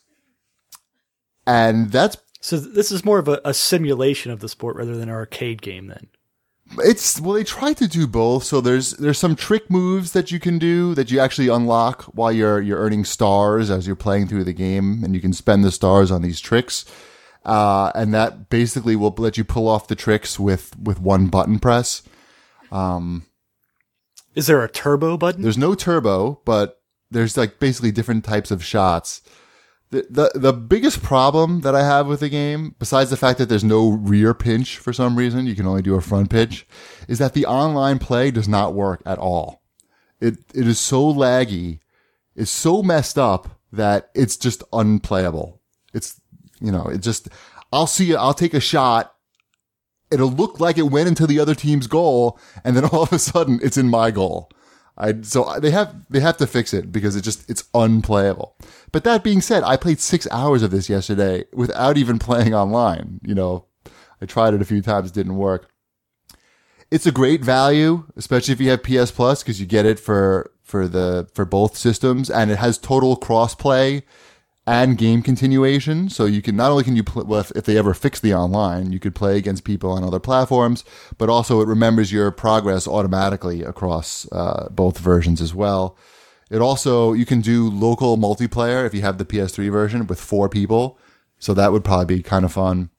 and that's so. This is more of a, a simulation of the sport rather than an arcade game, then. It's, well, they try to do both. So there's, there's some trick moves that you can do that you actually unlock while you're, you're earning stars as you're playing through the game, and you can spend the stars on these tricks. Uh, and that basically will let you pull off the tricks with, with one button press. Um, is there a turbo button? There's no turbo, but there's like basically different types of shots. The, the the biggest problem that I have with the game, besides the fact that there's no rear pinch for some reason, you can only do a front pinch, is that the online play does not work at all. It it is so laggy, it's so messed up that it's just unplayable. It's, you know, it just, I'll see it, I'll take a shot, it'll look like it went into the other team's goal, and then all of a sudden it's in my goal. I, so they have, they have to fix it because it just, it's unplayable. But that being said, I played six hours of this yesterday without even playing online. You know, I tried it a few times, didn't work. It's a great value, especially if you have P S Plus, because you get it for, for the, for both systems, and it has total cross-play and game continuation. So you can, not only can you play, well, if, if they ever fix the online, you could play against people on other platforms, but also it remembers your progress automatically across uh, both versions as well. It also, you can do local multiplayer if you have the P S three version with four people. So that would probably be kind of fun.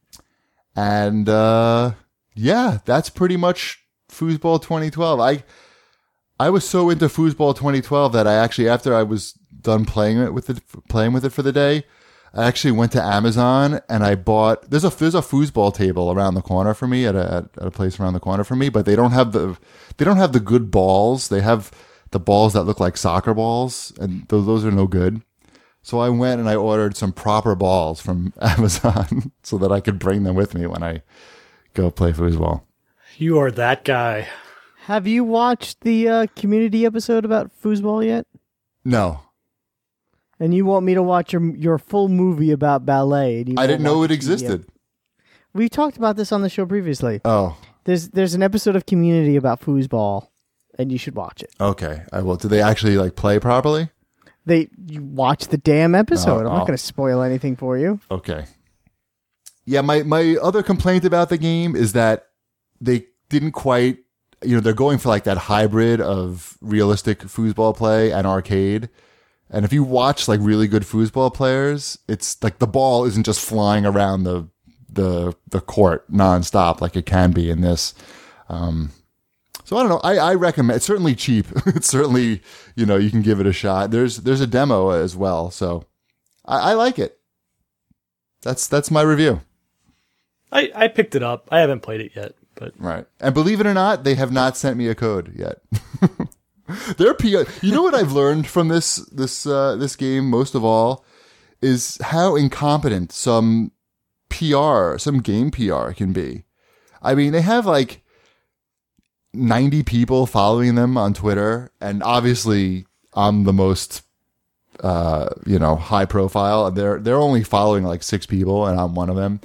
And, uh, yeah, that's pretty much Foosball twenty twelve. I, I was so into Foosball twenty twelve that I actually, after I was done playing it with it, playing with it for the day, I actually went to Amazon and I bought, there's a, there's a foosball table around the corner for me at a, at a place around the corner for me, but they don't have the, they don't have the good balls. They have the balls that look like soccer balls, and those, those are no good. So I went and I ordered some proper balls from Amazon so that I could bring them with me when I go play foosball. You are that guy. Have you watched the uh, community episode about foosball yet? No. And you want me to watch your your full movie about ballet? And you I won't didn't know watch it the T V existed. ep- We talked about this on the show previously. Oh, There's there's an episode of Community about foosball, and you should watch it. okay. I will. Do they actually like play properly? They you watch the damn episode. Oh, I'm not oh. going to spoil anything for you. Okay. Yeah, my, my other complaint about the game is that they didn't quite, you know, they're going for like that hybrid of realistic foosball play and arcade. And if you watch like really good foosball players, it's like the ball isn't just flying around the the the court nonstop like it can be in this. Um, so I don't know. I, I recommend. It's certainly cheap. It's certainly, you know, you can give it a shot. There's there's a demo as well, so I, I like it. That's that's my review. I, I picked it up. I haven't played it yet, but Right. And believe it or not, they have not sent me a code yet. Their P R. You know what I've learned from this this uh, this game most of all is how incompetent some P R, some game P R can be. I mean, they have like ninety people following them on Twitter, and obviously I'm the most uh, you know, high profile. They're they're only following like six people, and I'm one of them.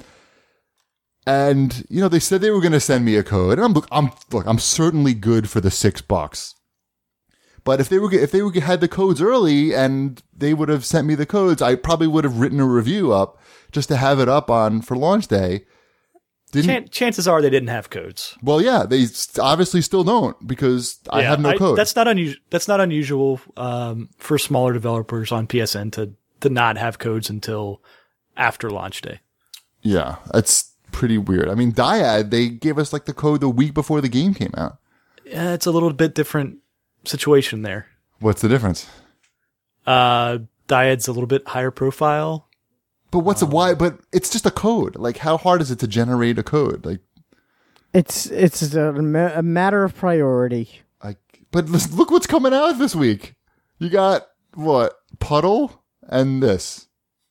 And you know, they said they were going to send me a code, and I'm look, I'm look, I'm certainly good for the six bucks. But if they were if they were, had the codes early and they would have sent me the codes, I probably would have written a review up just to have it up on for launch day. Didn't, Chan- chances are they didn't have codes. Well, yeah, they obviously still don't because I Yeah, have no I- code. That's not unusual. That's not unusual um, for smaller developers on P S N to to not have codes until after launch day. Yeah, that's pretty weird. I mean, Dyad, they gave us like the code the week before the game came out. Yeah, it's a little bit different situation there. What's the difference? Uh, Dyad's a little bit higher profile. But what's a why? But it's just a code. Like, how hard is it to generate a code? Like, It's it's a, ma- a matter of priority. like, but listen, look what's coming out this week. You got what? Puddle and this.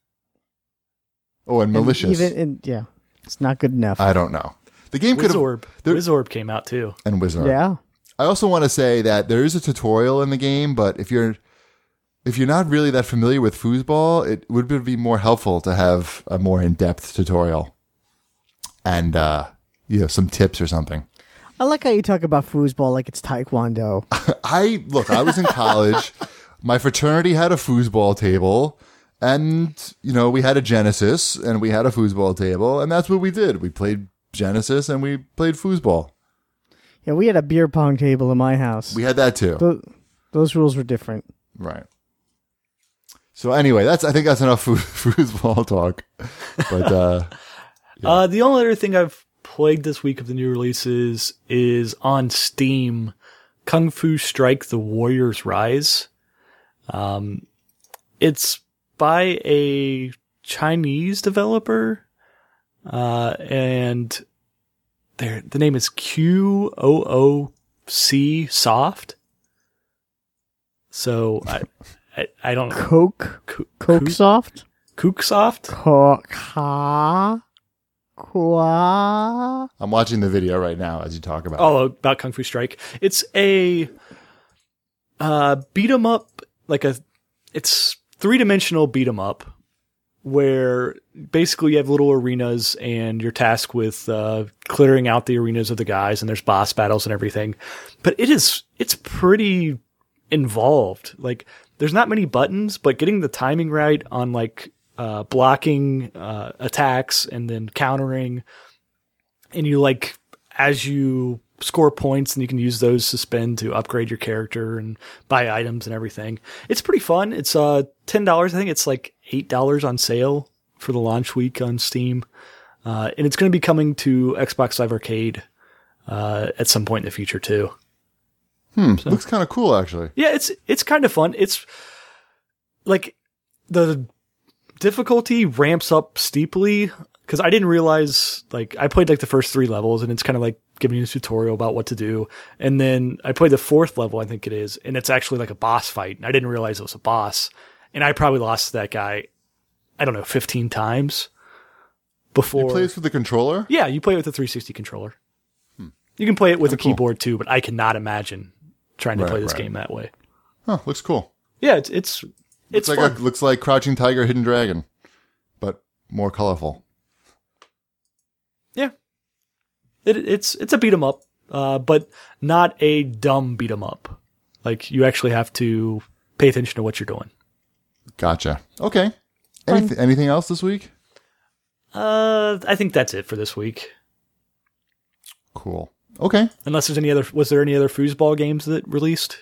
Oh, and And malicious. even in, yeah, it's not good enough. I don't know. The game could have. Wizorb. there- Wizorb came out too. And Wizard. yeah. I also want to say that there is a tutorial in the game, but if you're if you're not really that familiar with foosball, it would be more helpful to have a more in-depth tutorial and uh, you know, some tips or something. I like how you talk about foosball like it's taekwondo. I look, I was in college. My fraternity had a foosball table, and you know, we had a Genesis and we had a foosball table, and that's what we did. We played Genesis and we played foosball. Yeah, we had a beer pong table in my house. We had that too. Tho- those rules were different. Right. So anyway, that's I think that's enough foo- foosball talk. But uh, yeah. Uh, the only other thing I've played this week of the new releases is on Steam, Kung Fu Strike: The Warrior's Rise. Um, it's by a Chinese developer, uh, and their the name is Q O O C Soft. So I, I, I don't know. Coke, Cook, Coke soft, Cook Soft. Coke, ha, qua. I'm watching the video right now as you talk about it. Oh, about Kung Fu Strike. It's a uh, beat 'em up, like a, it's three dimensional beat 'em up, where basically you have little arenas and you're tasked with uh, clearing out the arenas of the guys, and there's boss battles and everything. But it is, it's pretty involved. Like, there's not many buttons, but getting the timing right on like uh, blocking uh, attacks and then countering. And you like, as you score points, and you can use those to spend to upgrade your character and buy items and everything. It's pretty fun. It's uh ten dollars. I think it's like eight dollars on sale for the launch week on Steam. Uh, and it's going to be coming to Xbox Live Arcade uh, at some point in the future too. Hmm, looks kind of cool actually. Yeah, it's it's kind of fun. It's like the difficulty ramps up steeply. Because I didn't realize, like, I played like the first three levels, and it's kind of like giving you a tutorial about what to do. And then I played the fourth level, I think it is, and it's actually like a boss fight. And I didn't realize it was a boss. And I probably lost to that guy, I don't know, fifteen times before. You play this with the controller? Yeah, you play it with the three sixty controller. Hmm. You can play it with Kinda a cool. keyboard too, but I cannot imagine trying to Right, play this right. game that way. Huh, looks cool. Yeah, it's it's it's Looks like fun. a, looks like Crouching Tiger, Hidden Dragon, but more colorful. Yeah, it, it's it's a beat 'em up, uh, but not a dumb beat 'em up. Like, you actually have to pay attention to what you're doing. Gotcha. Okay. Anyth- anything else this week? Uh, I think that's it for this week. Cool. Okay. Unless there's any other, was there any other foosball games that released?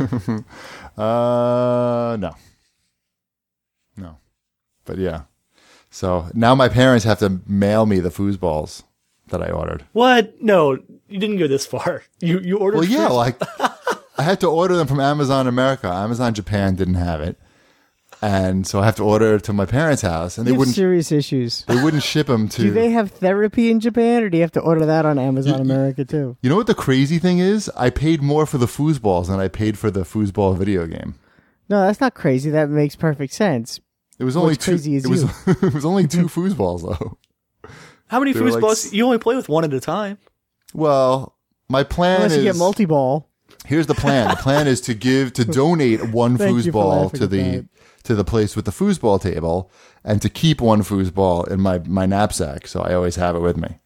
Uh, no. No. But yeah. So now my parents have to mail me the foosballs that I ordered. What? No, you didn't go this far. You you ordered. Well, yeah, foos- like I had to order them from Amazon America. Amazon Japan didn't have it. and so I have to order to my parents' house, and they You have wouldn't serious issues. they wouldn't ship them to. Do they have therapy in Japan, or do you have to order that on Amazon You- America too? You know what the crazy thing is? I paid more for the foosballs than I paid for the foosball video game. No, that's not crazy. That makes perfect sense. It was only What's two. crazy is it was you. it was only two foosballs though. How many They were like foosballs? s- You only play with one at a time. Well, my plan Unless is you get multi-ball. here's the plan. The plan is to give to donate one Thank you for foosball laughing to at the that. to the place with the foosball table, and to keep one foosball in my my knapsack, so I always have it with me.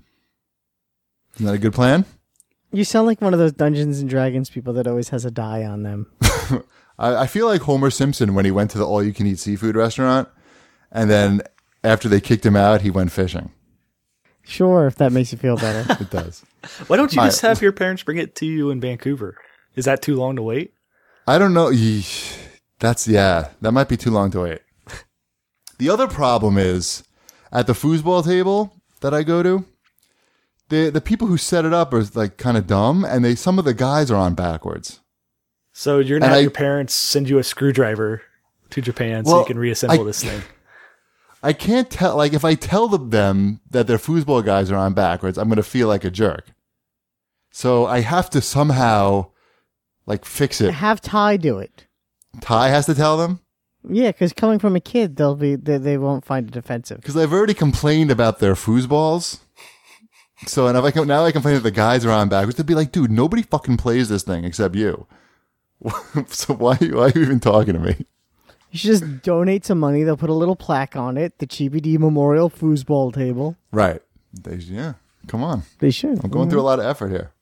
Isn't that a good plan? You sound like one of those Dungeons and Dragons people that always has a die on them. I, I feel like Homer Simpson when he went to the all-you-can-eat seafood restaurant, and then after they kicked him out, he went fishing. Sure, if that makes you feel better. It does. Why don't you My- just have your parents bring it to you in Vancouver? Is that too long to wait? I don't know. Yeesh. That's, yeah, that might be too long to wait. The other problem is, at the foosball table that I go to, the the people who set it up are like kind of dumb, and they some of the guys are on backwards. So you're gonna And have I- your parents send you a screwdriver to Japan so Well, you can reassemble I- this thing. I can't tell, like, if I tell them, them that their foosball guys are on backwards, I'm going to feel like a jerk. So I have to somehow, like, fix it. Have Ty do it. Ty has to tell them? Yeah, because coming from a kid, they'll be they, they won't find it offensive. Because I've already complained about their foosballs. So, and if I come, now I complain that the guys are on backwards, they'd be like, dude, nobody fucking plays this thing except you. So why, why are you even talking to me? You should just donate some money. They'll put a little plaque on it. The Chibi D Memorial Foosball Table. Right. They, yeah. Come on. They should. I'm going through a lot of effort here.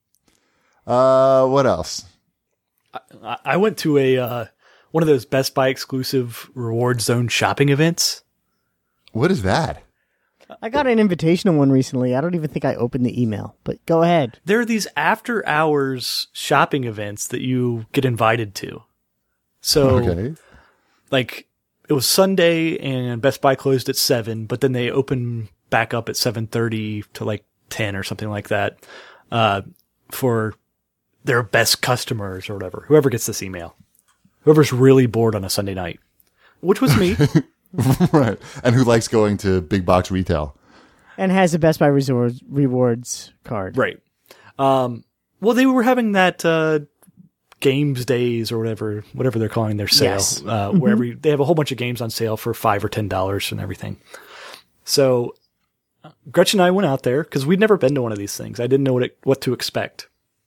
Uh, what else? I, I went to a uh, one of those Best Buy exclusive reward zone shopping events. What is that? I got an invitational one recently. I don't even think I opened the email, but go ahead. There are these after hours shopping events that you get invited to. So, Okay. like, it was Sunday and Best Buy closed at seven, but then they open back up at seven thirty to like ten or something like that, uh, for their best customers or whatever. Whoever gets this email, whoever's really bored on a Sunday night, which was me. Right. And who likes going to big box retail? And has a Best Buy Resort Rewards card. Right. Um, well, they were having that, uh, games days or whatever, whatever they're calling their sale, Yes. uh, where every, they have a whole bunch of games on sale for five or ten dollars and everything. So uh, Gretchen and I went out there because we'd never been to one of these things. I didn't know what it, what to expect.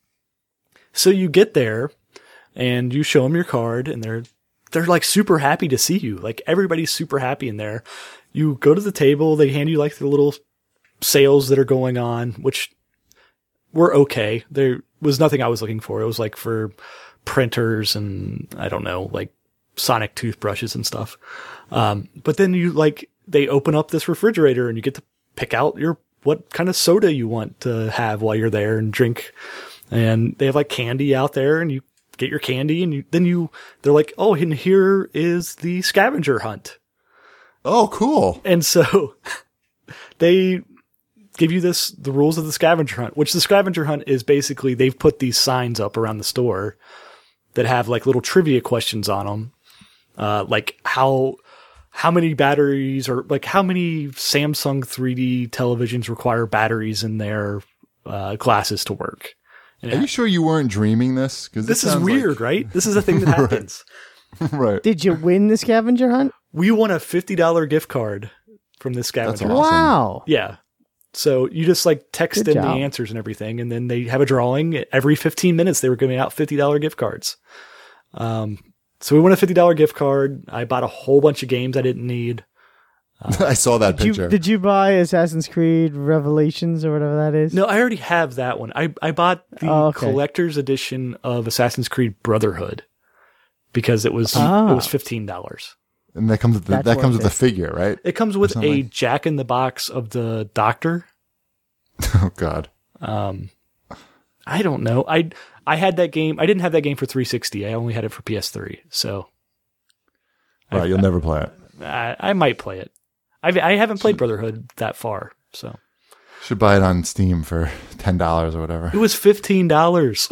So you get there and you show them your card and they're, they're like super happy to see you. Like everybody's super happy in there. You go to the table, they hand you like the little sales that are going on, which were okay. There was nothing I was looking for. It was like for printers and I don't know, like Sonic toothbrushes and stuff. Um, but then you like, they open up this refrigerator and you get to pick out your, what kind of soda you want to have while you're there and drink. And they have like candy out there and you get your candy and you, then you, they're like, oh, and here is the scavenger hunt. Oh, cool. And so they give you this, the rules of the scavenger hunt, which the scavenger hunt is basically they've put these signs up around the store that have like little trivia questions on them. Uh, like how, how many batteries or like how many Samsung three D televisions require batteries in their, uh, glasses to work. And Are you sure you weren't dreaming this? Because this is weird, right? This is a thing that happens. Right. Did you win the scavenger hunt? We won a fifty dollars gift card from this scavenger That's hunt. awesome. Wow. Yeah. So you just like text Good in job. the answers and everything, and then they have a drawing. Every fifteen minutes, they were giving out fifty dollars gift cards. Um, so we won a fifty dollars gift card. I bought a whole bunch of games I didn't need. I saw that Did you, picture. did you buy Assassin's Creed Revelations or whatever that is? No, I already have that one. I, I bought the Oh, okay. collector's edition of Assassin's Creed Brotherhood because it was Ah. it was fifteen dollars. and that comes with the, That's that comes worth with the it. figure, right? It comes with something a like- Jack in the Box of the Doctor. Oh God. Um, I don't know. I I had that game. I didn't have that game for three sixty. I only had it for P S three. So Right. You'll never play it. I, I might play it. I've, I haven't played Brotherhood that far, so Should buy it on Steam for ten dollars or whatever. it was fifteen dollars.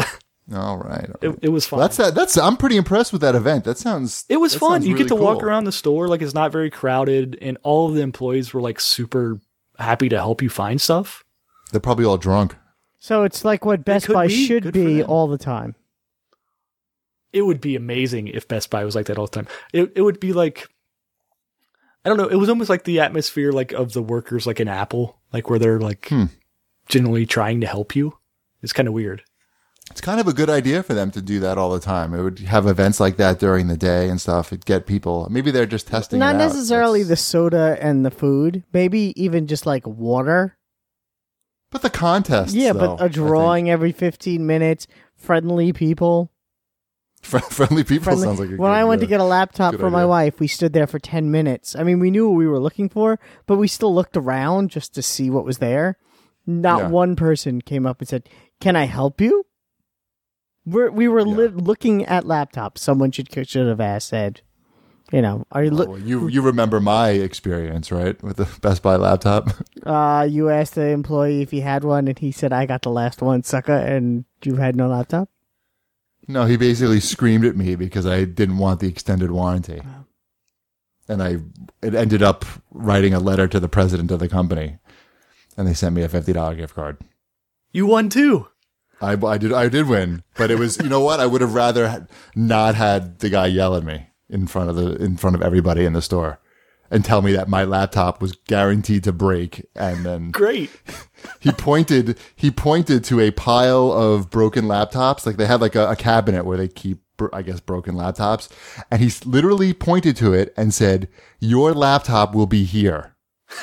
All right. All It, right. it was fun. Well, that's that. That's I'm pretty impressed with that event. That sounds. It was that fun. sounds You really get to cool. walk around the store, like it's not very crowded, and all of the employees were like super happy to help you find stuff. They're probably all drunk. So it's like what Best could Buy be. should Good for be them. all the time. It would be amazing if Best Buy was like that all the time. It it would be like, I don't know. It was almost like the atmosphere like of the workers, like in Apple, like where they're like Hmm. genuinely trying to help you. It's kind of weird. It's kind of a good idea for them to do that all the time. It would have events like that during the day and stuff. It'd get people. Maybe they're just testing. Not it out. necessarily the That's- soda and the food. Maybe even just like water. But the contest. Yeah, though, but a drawing every fifteen minutes. Friendly people. I think. Friendly people Friendly. sounds like a when good, I went uh, to get a laptop good for my idea. wife, we stood there for ten minutes. I mean, we knew what we were looking for, but we still looked around just to see what was there. Not Yeah. one person came up and said, "Can I help you?" We're, we were Yeah. li- looking at laptops. Someone should should have asked, said, "You know, are you Oh, look?" well, you you remember my experience, right, with the Best Buy laptop? Uh, you asked the employee if he had one, and he said, "I got the last one, sucker," and you had no laptop. No, he basically screamed at me because I didn't want the extended warranty, and I it ended up writing a letter to the president of the company, and they sent me a fifty dollar gift card. You won too. I, I did I did win, but it was you know what I would have rather had not had the guy yell at me in front of the in front of everybody in the store and tell me that my laptop was guaranteed to break, and then Great. he pointed he pointed to a pile of broken laptops. Like they have like a, a cabinet where they keep br- I guess broken laptops, and he s- literally pointed to it and said, "Your laptop will be here."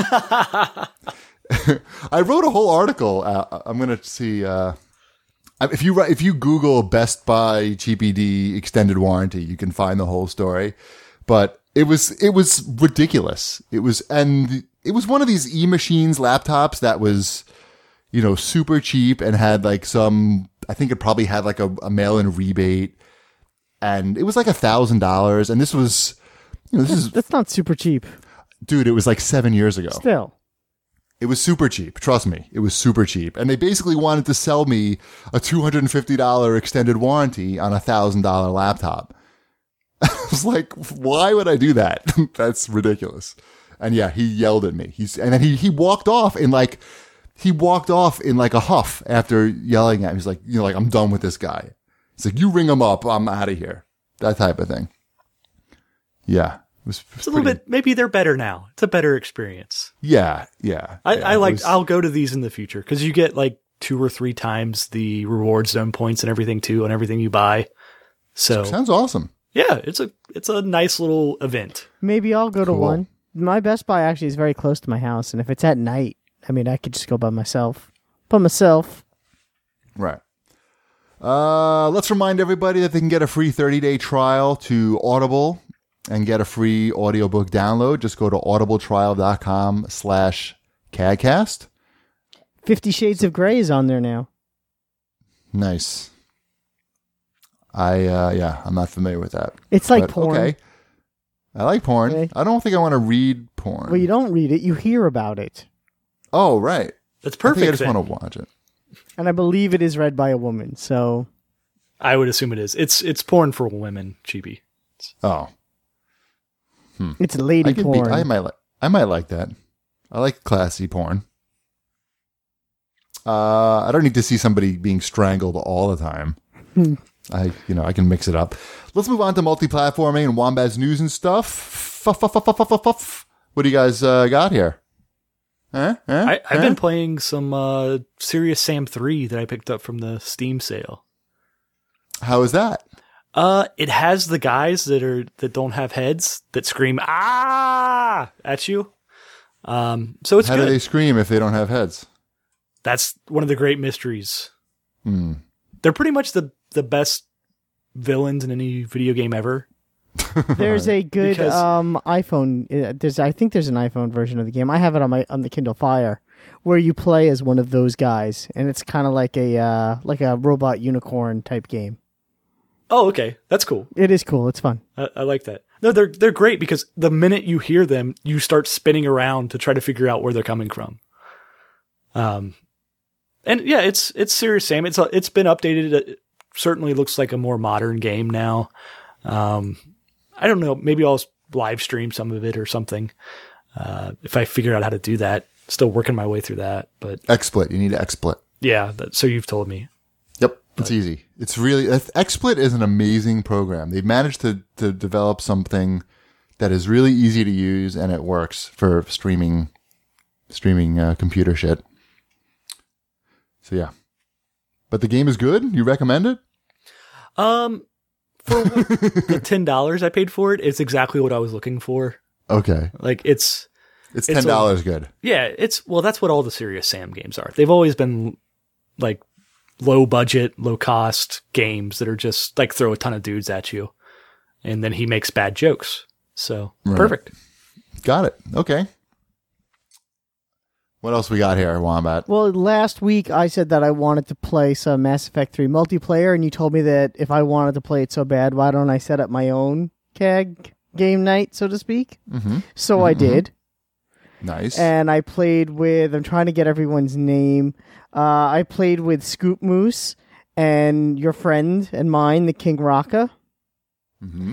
I wrote a whole article. Uh, I'm gonna see uh, if you write, if you Google Best Buy G P D extended warranty, you can find the whole story. But it was it was ridiculous. It was and it was one of these e-machines laptops that was, you know, super cheap and had like some. I think it probably had like a, a mail-in rebate, and it was like a thousand dollars. And this was, you know, this is That's not super cheap. dude. It was like seven years ago. Still, It was super cheap. Trust me. It was super cheap. And they basically wanted to sell me a two hundred fifty dollars extended warranty on a one thousand dollars laptop. I was like, why would I do that? That's ridiculous. And yeah, he yelled at me. He's, and then he, he walked off in like, he walked off in like a huff after yelling at me. He's like, you know, like, I'm done with this guy. He's like, you ring him up. I'm out of here. That type of thing. Yeah. It was, It's a little bit. Maybe they're better now. It's a better experience. Yeah. Yeah. I, yeah, I it like. was- I'll go to these in the future because you get like two or three times the reward zone points and everything too, on everything you buy. So Sounds awesome. yeah, it's a it's a nice little event. maybe I'll go to Cool. one. My Best Buy actually is very close to my house, and if it's at night, I mean, I could just go by myself. By myself. Right. Uh, let's remind everybody that they can get a free thirty-day trial to Audible and get a free audiobook download. Just go to audibletrial.com slash cadcast. Fifty Shades of Grey is on there now. Nice. I, uh, yeah, I'm not familiar with that. It's like But, porn. Okay. I like porn. Okay. I don't think I want to read porn. Well, you don't read it, you hear about it. Oh, right. That's I think perfect. I just then. want to watch it. And I believe it is read by a woman, so I would assume it is. It's it's porn for women, Chibi. Oh. it's lady I, could be, porn. I might like. I might like that. I like classy porn. Uh, I don't need to see somebody being strangled all the time. I, you know, I can mix it up. Let's move on to multi-platforming and Wombat's news and stuff. Fuff, fuff, fuff, fuff, fuff, fuff. What do you guys uh, got here? Huh? Huh? I, I've Huh? been playing some uh, Serious Sam three that I picked up from the Steam sale. How is that? Uh, it has the guys that are that don't have heads that scream ah at you. Um, so it's How good. do they scream if they don't have heads? That's one of the great mysteries. Hmm. They're pretty much the the best villains in any video game ever. There's a good Because- um iPhone. uh, There's I think there's an iPhone version of the game. I have it on my on the Kindle Fire, where you play as one of those guys, and it's kind of like a uh, like a robot unicorn type game. Oh, okay, that's cool. It is cool. It's fun. I, I like that. No, they're they're great because the minute you hear them, you start spinning around to try to figure out where they're coming from. Um, and yeah, it's it's Serious Sam. It's a, it's been updated uh, certainly looks like a more modern game now. Um, I don't know. Maybe I'll live stream some of it or something. Uh, if I figure out how to do that, still working my way through that, but XSplit. You need XSplit. yeah, that, so you've told me. Yep. It's easy. It's really, XSplit is an amazing program. They've managed to, to develop something that is really easy to use and it works for streaming, streaming uh, computer shit. So yeah. But the game is good? You recommend it? Um, for the ten dollars I paid for it, it's exactly what I was looking for. Okay. Like it's, It's ten dollars It's a- good. yeah, it's, well, that's what all the Serious Sam games are. They've always been like low budget, low cost games that are just like throw a ton of dudes at you and then he makes bad jokes. So Right. perfect. Got it. Okay. What else we got here, Wombat? Well, last week I said that I wanted to play some Mass Effect three multiplayer, and you told me that if I wanted to play it so bad, why don't I set up my own C A G game night, so to speak? Mm-hmm. So I did. Nice. And I played with, I'm trying to get everyone's name. Uh, I played with Scoop Moose and your friend and mine, the King Raka, mm-hmm.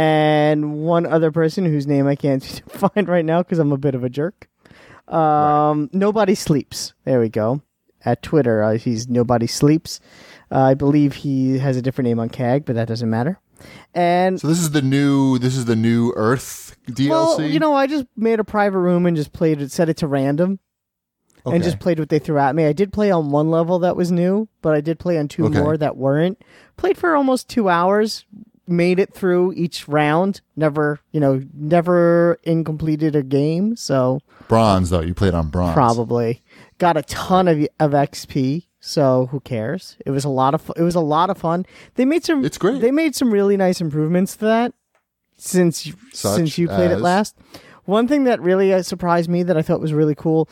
and one other person whose name I can't find right now because I'm a bit of a jerk. Um, right. Nobody Sleeps. There we go. At Twitter, uh, he's Nobody Sleeps. Uh, I believe he has a different name on C A G, but that doesn't matter. And so this is the new, this is the new Earth D L C? Well, you know, I just made a private room and just played it, set it to random. Okay. And just played what they threw at me. I did play on one level that was new, but I did play on two okay. more that weren't. Played for almost two hours, made it through each round. Never, you know, never incompleted a game. So bronze though, you played on bronze. Probably got a ton of of X P. So who cares? It was a lot of it was a lot of fun. They made some. It's great. They made some really nice improvements to that since Such since you played as? it last. One thing that really surprised me that I thought was really cool.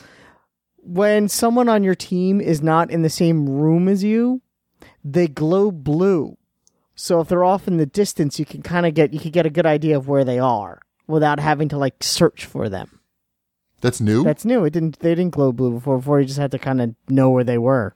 When someone on your team is not in the same room as you, they glow blue. So if they're off in the distance, you can kind of get you can get a good idea of where they are without having to like search for them. That's new? That's new. It didn't they didn't glow blue before. Before you just had to kind of know where they were.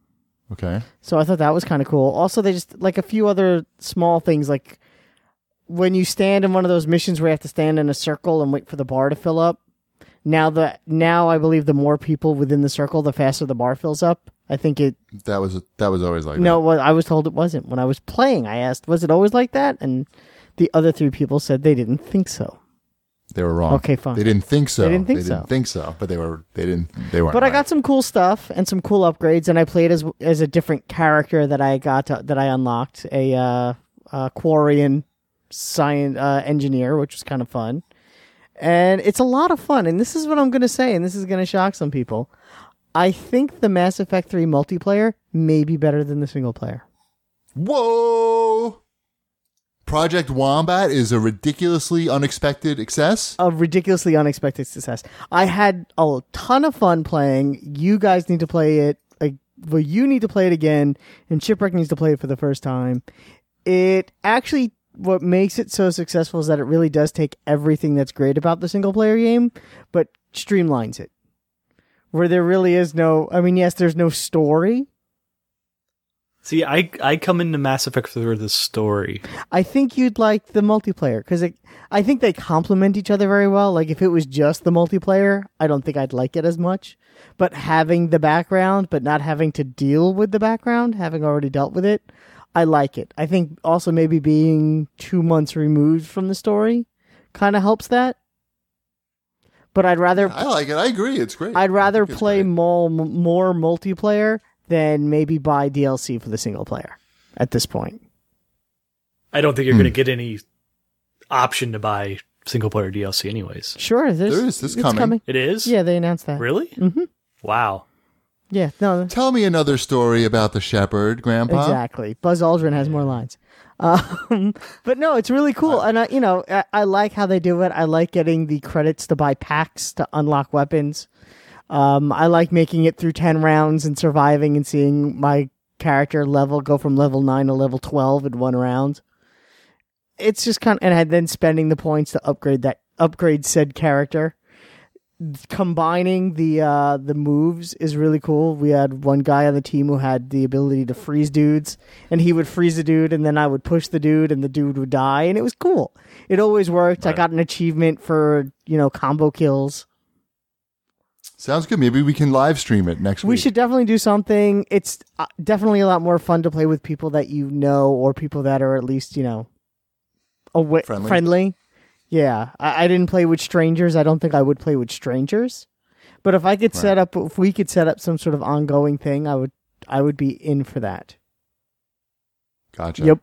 Okay. So I thought that was kind of cool. Also, they just like a few other small things like when you stand in one of those missions where you have to stand in a circle and wait for the bar to fill up. Now the now I believe the more people within the circle, the faster the bar fills up. I think it. That was that was always like no, that. well, I was told it wasn't. When I was playing, I asked, "Was it always like that?" And the other three people said they didn't think so. They were wrong. Okay, fine. They didn't think so. They didn't think they so. Didn't think so. But they were. They didn't. They weren't. But I right. got some cool stuff and some cool upgrades, and I played as as a different character that I got to, that I unlocked a uh, uh, Quarian science uh, engineer, which was kind of fun. And it's a lot of fun. And this is what I'm going to say, and this is going to shock some people. I think the Mass Effect three multiplayer may be better than the single player. Whoa! Project Wombat is a ridiculously unexpected success? A ridiculously unexpected success. I had a ton of fun playing. You guys need to play it. Like, well, you need to play it again, and Shipwreck needs to play it for the first time. It actually... What makes it so successful is that it really does take everything that's great about the single player game, but streamlines it. Where there really is no, I mean, yes, there's no story. See, I I come into Mass Effect for the story. I think you'd like the multiplayer, because I think they complement each other very well. Like, if it was just the multiplayer, I don't think I'd like it as much. But having the background, but not having to deal with the background, having already dealt with it, I like it. I think also maybe being two months removed from the story kind of helps that. But I'd rather... I like it. I agree. It's great. I'd rather play more, more multiplayer than maybe buy D L C for the single player at this point. I don't think you're Hmm. going to get any option to buy single player D L C anyways. Sure, there's, There is. This it's coming. coming. It is? Yeah, they announced that. Really? Mm-hmm. Wow. Yeah, no, Tell me another story about the shepherd, Grandpa. exactly. Buzz Aldrin has more lines. Um, but no, it's really cool. And, I, you know, I, I like how they do it. I like getting the credits to buy packs to unlock weapons. Um, I like making it through ten rounds and surviving and seeing my character level go from level nine to level twelve in one round. It's just kind of, and then spending the points to upgrade that, upgrade said character. combining the uh, the moves is really cool. We had one guy on the team who had the ability to freeze dudes, and he would freeze a dude, and then I would push the dude, and the dude would die, and it was cool. It always worked. Right. I got an achievement for, you know, combo kills. Sounds good. Maybe we can live stream it next we week. We should definitely do something. It's uh, definitely a lot more fun to play with people that you know, or people that are at least, you know, awa- friendly. friendly. Yeah, I-, I didn't play with strangers. I don't think I would play with strangers. But if I could right. set up, if we could set up some sort of ongoing thing, I would, I would be in for that. Gotcha. Yep.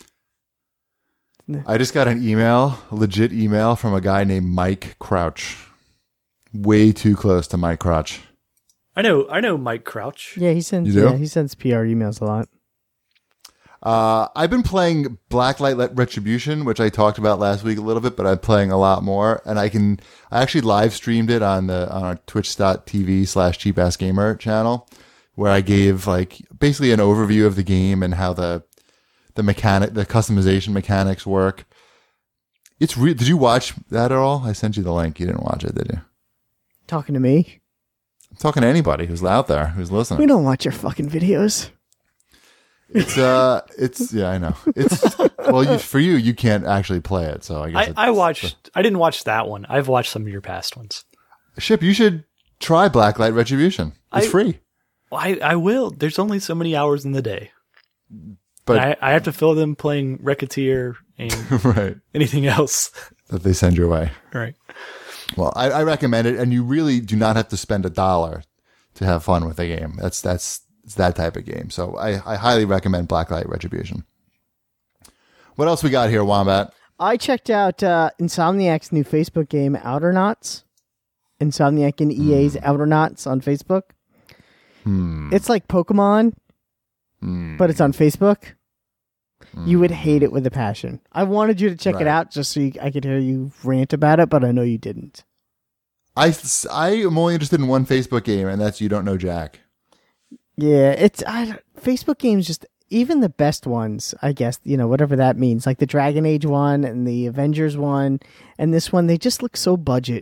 I just got an email, a legit email from a guy named Mike Crouch. Way too close to Mike Crouch. I know, I know Mike Crouch. Yeah, he sends. Yeah, he sends P R emails a lot. Uh, I've been playing Blacklight Retribution, which I talked about last week a little bit, but I'm playing a lot more, and I can. I actually live streamed it on the on our Twitch.tv slash cheapassgamer channel, where I gave like basically an overview of the game and how the the mechanic, the customization mechanics work. It's re- Did you watch that at all? I sent you the link. You didn't watch it, did you? Talking to me? I'm talking to anybody who's out there, who's listening. We don't watch your fucking videos. It's, uh, it's, yeah, I know. It's, well, you, for you, you can't actually play it, so I guess. I, I watched, I didn't watch that one. I've watched some of your past ones. Ship, you should try Blacklight Retribution. It's I, free. I, I will. There's only so many hours in the day. But I, I have to fill them playing Racketeer and right. anything else that they send your way. Right. Well, I, I recommend it, and you really do not have to spend a dollar to have fun with the game. That's that's it's that type of game. So I, I highly recommend Blacklight Retribution. What else we got here, Wombat? I checked out uh, Insomniac's new Facebook game, Outernauts. Insomniac and E A's mm. Outernauts on Facebook. Hmm. It's like Pokemon, mm. but it's on Facebook. Mm. You would hate it with a passion. I wanted you to check right. it out just so you, I could hear you rant about it, but I know you didn't. I, I am only interested in one Facebook game, and that's You Don't Know Jack. Yeah, it's I, Facebook games, just even the best ones, I guess, you know, whatever that means, like the Dragon Age one and the Avengers one, and this one, they just look so budget.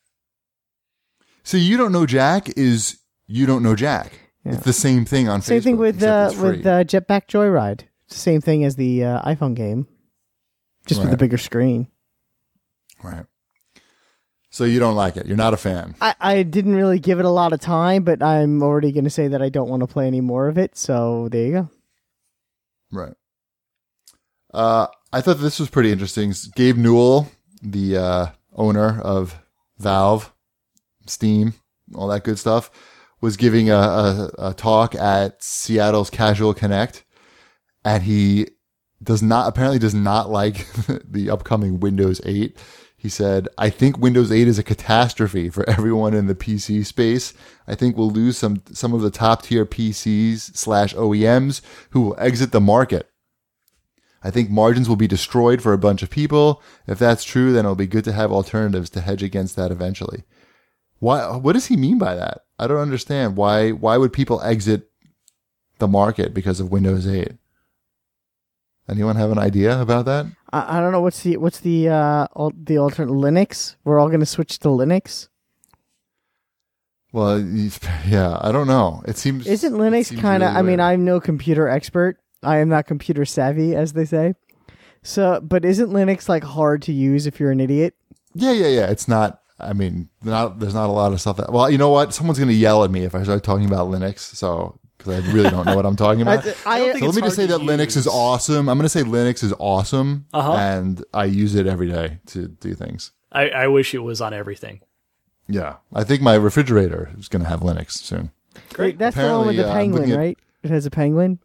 So You Don't Know Jack is You Don't Know Jack. Yeah. It's the same thing on same Facebook. Same thing with uh, with uh, Jetpack Joyride. It's the same thing as the uh, iPhone game, just right. with a bigger screen. Right. So you don't like it. You're not a fan. I, I didn't really give it a lot of time, but I'm already going to say that I don't want to play any more of it. So there you go. Right. Uh, I thought this was pretty interesting. Gabe Newell, the uh, owner of Valve, Steam, all that good stuff, was giving a, a, a talk at Seattle's Casual Connect, and he does not apparently does not like the upcoming Windows eight. He said, I think Windows eight is a catastrophe for everyone in the P C space. I think we'll lose some some of the top tier P Cs slash O E Ms who will exit the market. I think margins will be destroyed for a bunch of people. If that's true, then it'll be good to have alternatives to hedge against that eventually. Why? What does he mean by that? I don't understand. Why Why would people exit the market because of Windows eight? Anyone have an idea about that? I, I don't know. What's the what's the uh, al- the alternate Linux? We're all going to switch to Linux. Well, yeah, I don't know. It seems isn't Linux kind of? Really I mean, I'm no computer expert. I am not computer savvy, as they say. So, but isn't Linux like hard to use if you're an idiot? Yeah, yeah, yeah. It's not. I mean, not, there's not a lot of stuff that. Well, you know what? Someone's going to yell at me if I start talking about Linux. So. Because I really don't know what I'm talking about. I, I, so let me just say that use. Linux is awesome. I'm going to say Linux is awesome, uh-huh. and I use it every day to do things. I, I wish it was on everything. Yeah. I think my refrigerator is going to have Linux soon. Great. That's Apparently, the one with the uh, penguin, at, right? It has a penguin?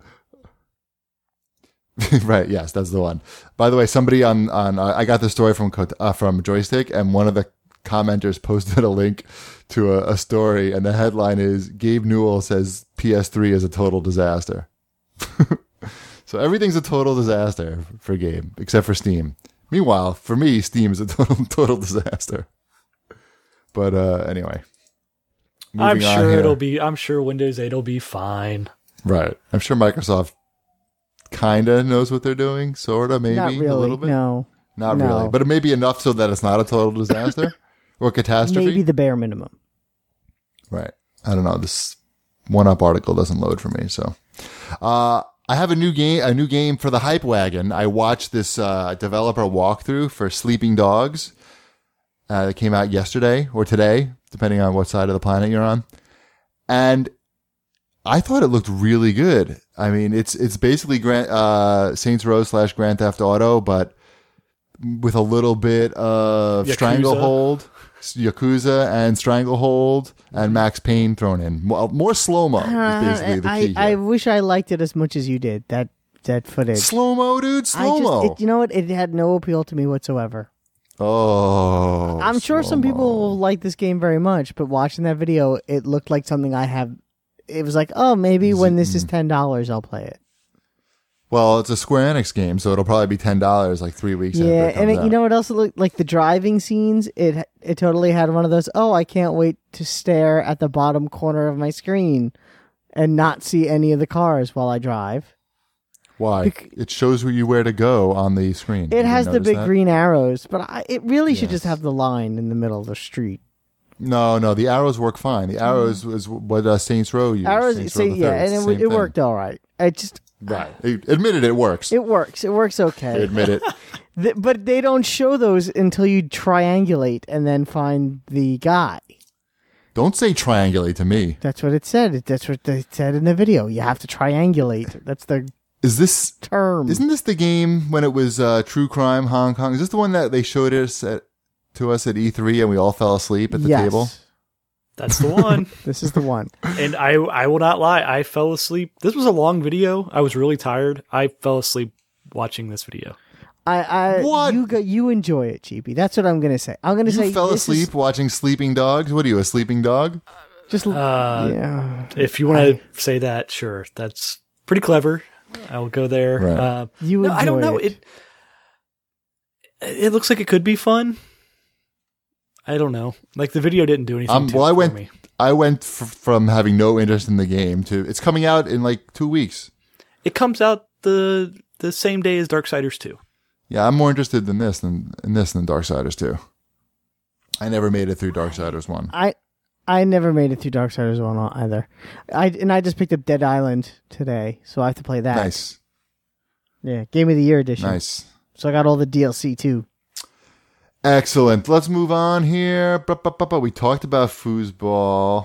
Right, yes, that's the one. By the way, somebody on, on uh, I got the story from uh, from Joystick, and one of the commenters posted a link to a, a story, and the headline is Gabe Newell says P S three is a total disaster. So everything's a total disaster for Gabe, except for Steam. Meanwhile, for me, Steam is a total total disaster. But uh, anyway, I'm sure it'll be. I'm sure Windows eight will be fine. Right. I'm sure Microsoft kind of knows what they're doing, sort of, maybe not really, a little bit. No, not no. really, but it may be enough so that it's not a total disaster. Or catastrophe? Maybe the bare minimum. Right. I don't know. This one up article doesn't load for me. So, uh, I have a new game, a new game for the Hype Wagon. I watched this, uh, developer walkthrough for Sleeping Dogs. Uh, it came out yesterday or today, depending on what side of the planet you're on. And I thought it looked really good. I mean, it's, it's basically Grand, uh, Saints Row slash Grand Theft Auto, but with a little bit of Yakuza. Stranglehold. Yakuza and Stranglehold and Max Payne thrown in. More, more slow-mo is basically the I, key I here. wish I liked it as much as you did, that that footage. Slow-mo, dude. I just, Slow-mo. it, you know what? It had no appeal to me whatsoever. Oh. I'm sure some slow-mo. people will like this game very much, but watching that video, it looked like something I have. It was like, oh, maybe when this is ten dollars, I'll play it. Well, it's a Square Enix game, so it'll probably be ten dollars like three weeks Yeah, after it and comes it, out. you know what else? It looked like the driving scenes. It it totally had one of those. Oh, I can't wait to stare at the bottom corner of my screen and not see any of the cars while I drive. Why? bec- It shows you where to go on the screen. You It didn't has the notice big that? green arrows, but I, it really should just Yes. have the line in the middle of the street. No, no, the arrows work fine. The arrows was what uh, Saints Row used. Mm. Arrows, Saints see, Row the yeah, Third, and it's it, the w- same it thing. worked all right. It just Right. Admit it, it works. it works. It works okay. Admit it. Th- but they don't show those until you triangulate and then find the guy. Don't say triangulate to me. That's what it said. That's what they said in the video. You have to triangulate. That's the Is this term. Isn't this the game when it was uh, True Crime Hong Kong? Is this the one that they showed us at, to us at E three and we all fell asleep at the yes. table? That's the one. This is the one. And I I will not lie, I fell asleep. This was a long video. I was really tired. I fell asleep watching this video. I, I What? you go, you enjoy it, Cheapy. That's what I'm gonna say. I'm gonna You say fell this is asleep watching Sleeping Dogs? What are you, a sleeping dog? Just Uh, yeah. If you want to say that, sure. That's pretty clever. I will go there. Right. Uh, You no, I don't enjoy know. it. It it looks like it could be fun. I don't know. Like the video didn't do anything Um, to, well, I for went. me. I went f- from having no interest in the game to it's coming out in like two weeks. It comes out the the same day as Darksiders two. Yeah, I'm more interested in this than in this than Darksiders two. I never made it through Darksiders one. I I never made it through Darksiders one either. I and I just picked up Dead Island today, so I have to play that. Nice, Yeah, Game of the Year edition. nice. So I got all the D L C too. Excellent. Let's move on here. Ba, ba, ba, ba. We talked about foosball.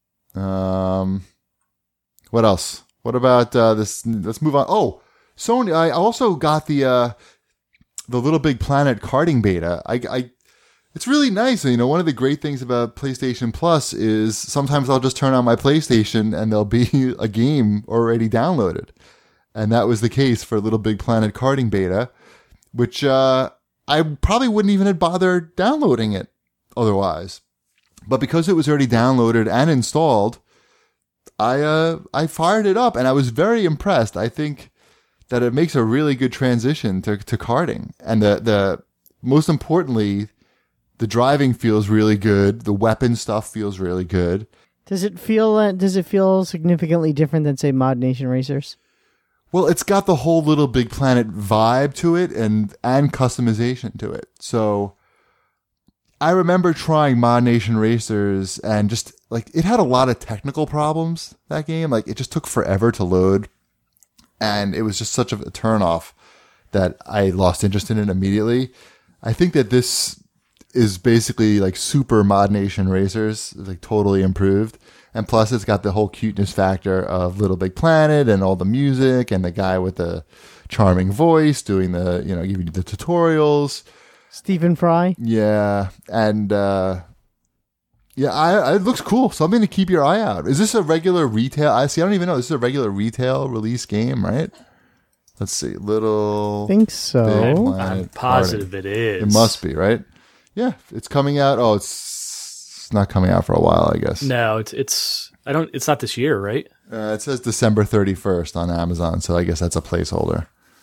Um, what else? What about uh, this? Let's move on. Oh, Sony. I also got the uh, the Little Big Planet karting beta. I, I, it's really nice. You know, one of the great things about PlayStation Plus is sometimes I'll just turn on my PlayStation and there'll be a game already downloaded, and that was the case for Little Big Planet karting beta, which. Uh, I probably wouldn't even have bothered downloading it otherwise. But because it was already downloaded and installed, I uh, I fired it up and I was very impressed. I think that it makes a really good transition to, to karting. And the, the most importantly, the driving feels really good. The weapon stuff feels really good. Does it feel uh, Does it feel significantly different than say Mod Nation Racers? Well, it's got the whole Little Big Planet vibe to it and and customization to it. So I remember trying Mod Nation Racers and just like it had a lot of technical problems, that game. Like it just took forever to load. And it was just such a turnoff that I lost interest in it immediately. I think that this is basically like super Mod Nation Racers, like totally improved. And plus, it's got the whole cuteness factor of Little Big Planet and all the music and the guy with the charming voice doing the, you know, giving you the tutorials. Stephen Fry. Yeah. And, uh, yeah, I, it looks cool. Something to keep your eye out. Is this a regular retail? I see. I don't even know. This is a regular retail release game, right? Let's see. Little. Think Big so. Planet I'm positive it is. It must be, right? Yeah. It's coming out. Oh, it's. It's not coming out for a while, I guess. No, it's it's I don't it's not this year, right? Uh, it says December thirty-first on Amazon, so I guess that's a placeholder.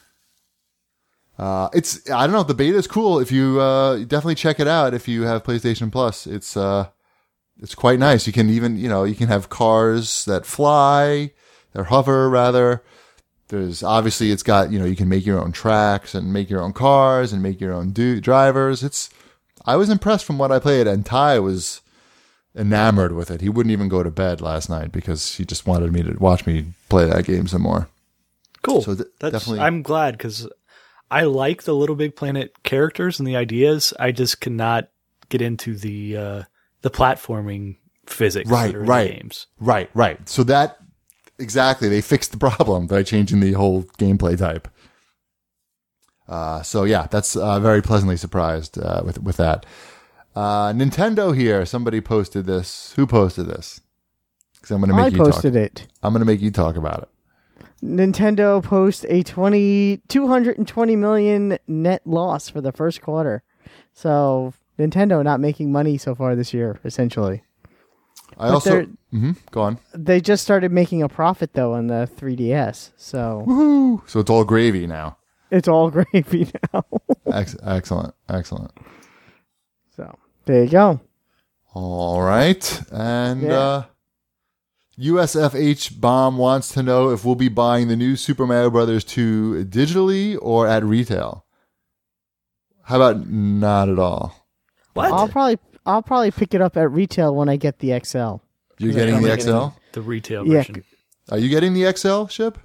Uh, it's I don't know. The beta is cool. If you uh, definitely check it out if you have PlayStation Plus, it's uh, it's quite nice. You can even you know you can have cars that fly, or hover rather. There's obviously it's got you know you can make your own tracks and make your own cars and make your own do- drivers. It's I was impressed from what I played, and Ty was enamored with it. He wouldn't even go to bed last night because he just wanted me to watch me play that game some more. Cool. So th- That's, definitely, I'm glad because I like the Little Big Planet characters and the ideas. I just cannot get into the uh, the platforming physics right, that are in right, the games. right, right. So that exactly, they fixed the problem by changing the whole gameplay type. Uh, so yeah, that's uh, very pleasantly surprised uh, with with that. Uh, Nintendo here. Somebody posted this. Who posted this? Because I'm going to make I you posted talk. it. I'm going to make you talk about it. Nintendo posts a twenty, two hundred twenty million net loss for the first quarter. So Nintendo not making money so far this year, essentially. I But also they're- mm-hmm, go on. They just started making a profit though on the three D S, so Woohoo! So it's all gravy now. it's all gravy now. Ex- excellent, excellent. So there you go. All right, and Yeah. uh, U S F H Bomb wants to know if we'll be buying the new Super Mario Brothers two digitally or at retail. How about not at all? What? I'll probably I'll probably pick it up at retail when I get the X L. You're Yeah, getting I'm the getting X L? The retail Yeah. version. Are you getting the X L, Ship?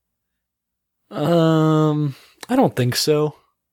Um, I don't think so.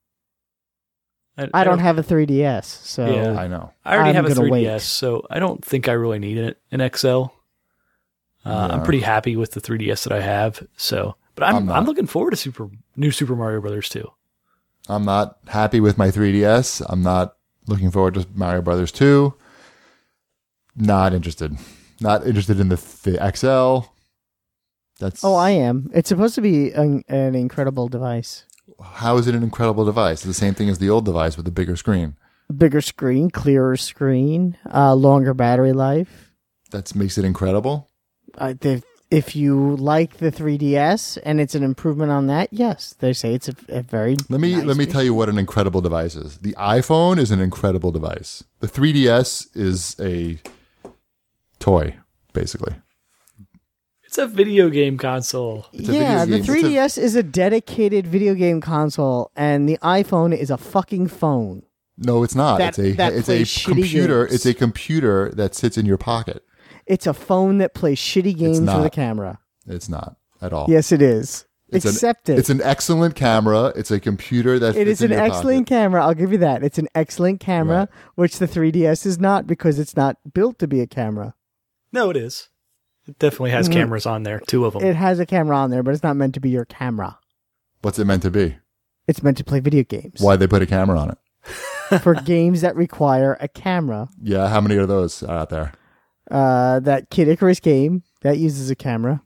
I don't have a three D S, so Yeah. I know. I already I'm have a gonna three D wait. S, so I don't think I really need it an X L. Uh, Yeah. I'm pretty happy with the three D S that I have. So, but I'm I'm I'm, not. looking forward to Super new Super Mario Brothers too. I'm not happy with my three D S. I'm not looking forward to Mario Brothers two. Not interested. Not interested in the, the X L. That's Oh, I am. It's supposed to be an, an incredible device. How is it an incredible device? It's the same thing as the old device with a bigger screen. Bigger screen, clearer screen, uh, longer battery life. That makes it incredible. Uh, the, if you like the three D S and it's an improvement on that, yes, they say it's a, a very. Let me nice let me tell you machine. what an incredible device is. The iPhone is an incredible device. The three D S is a toy, basically. It's a video game console. It's a Yeah, video the game. three D S It's is a dedicated video game console, and the iPhone is a fucking phone. No, it's not. That- it's a that it's a plays shitty computer. games. It's a computer that sits in your pocket. It's a phone that plays shitty games not. with a camera. It's not at all. Yes, it is. It's an- Accept it. It's an excellent camera. It's a computer that It fits is in an your excellent pocket. camera. I'll give you that. It's an excellent camera, Right. which the three D S is not because it's not built to be a camera. No, it is. It definitely has Mhm. cameras on there, two of them. It has a camera on there, but it's not meant to be your camera. What's it meant to be? It's meant to play video games. Why they put a camera on it? For games that require a camera. Yeah, how many of those are out there? Uh, that Kid Icarus game, that uses a camera.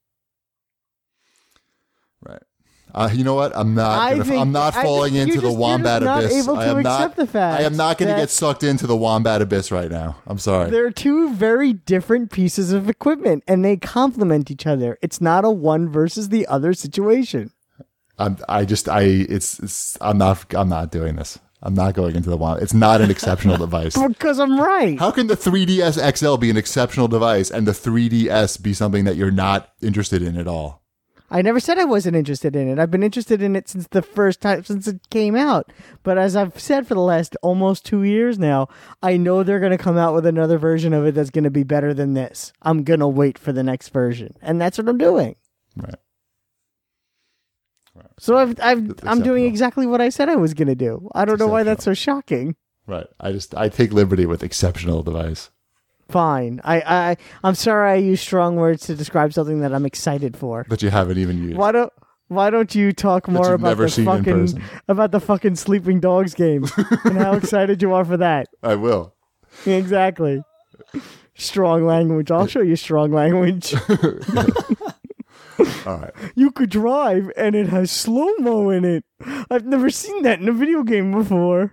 Right. Uh, you know what? I'm not. I Gonna, think- I'm not I falling think into you're the just- you're wombat just not abyss. able I to am not. accept the fact I am not going to that- get sucked into the wombat abyss right now. I'm sorry. They're two very different pieces of equipment, and they complement each other. It's not a one versus the other situation. I'm. I just. I. It's. It's. I'm not. I'm not doing this. I'm not going into the wombat. It's not an exceptional device. Because I'm right. How can the three D S X L be an exceptional device and the three D S be something that you're not interested in at all? I never said I wasn't interested in it. I've been interested in it since the first time, since it came out. But as I've said for the last almost two years now, I know they're going to come out with another version of it that's going to be better than this. I'm going to wait for the next version. And that's what I'm doing. Right. So I've, I've, I'm Acceptable. doing exactly what I said I was going to do. I don't know why that's so shocking. Right. I just. I take liberty with exceptional device. Fine. I, I, I'm sorry I use strong words to describe something that I'm excited for. That you haven't even used. Why don't Why don't you talk more you've about never the seen in fucking person. about the fucking Sleeping Dogs game and how excited you are for that? I will. Exactly. Strong language. I'll show you strong language. All right. You could drive and it has slow mo in it. I've never seen that in a video game before.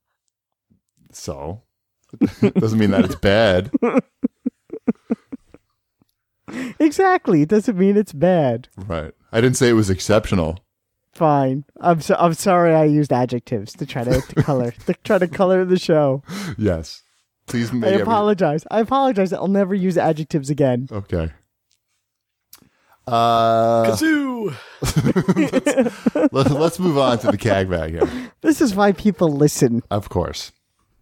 So. Doesn't mean that it's bad. Exactly. It doesn't mean it's bad. Right. I didn't say it was exceptional. Fine. I'm so, I'm sorry I used adjectives to try to, to color to try to color the show. Yes. Please I make every- apologize. I apologize. I'll never use adjectives again. Okay. Uh, Kazoo! let's, let's move on to the C A G bag here. This is why people listen. Of course.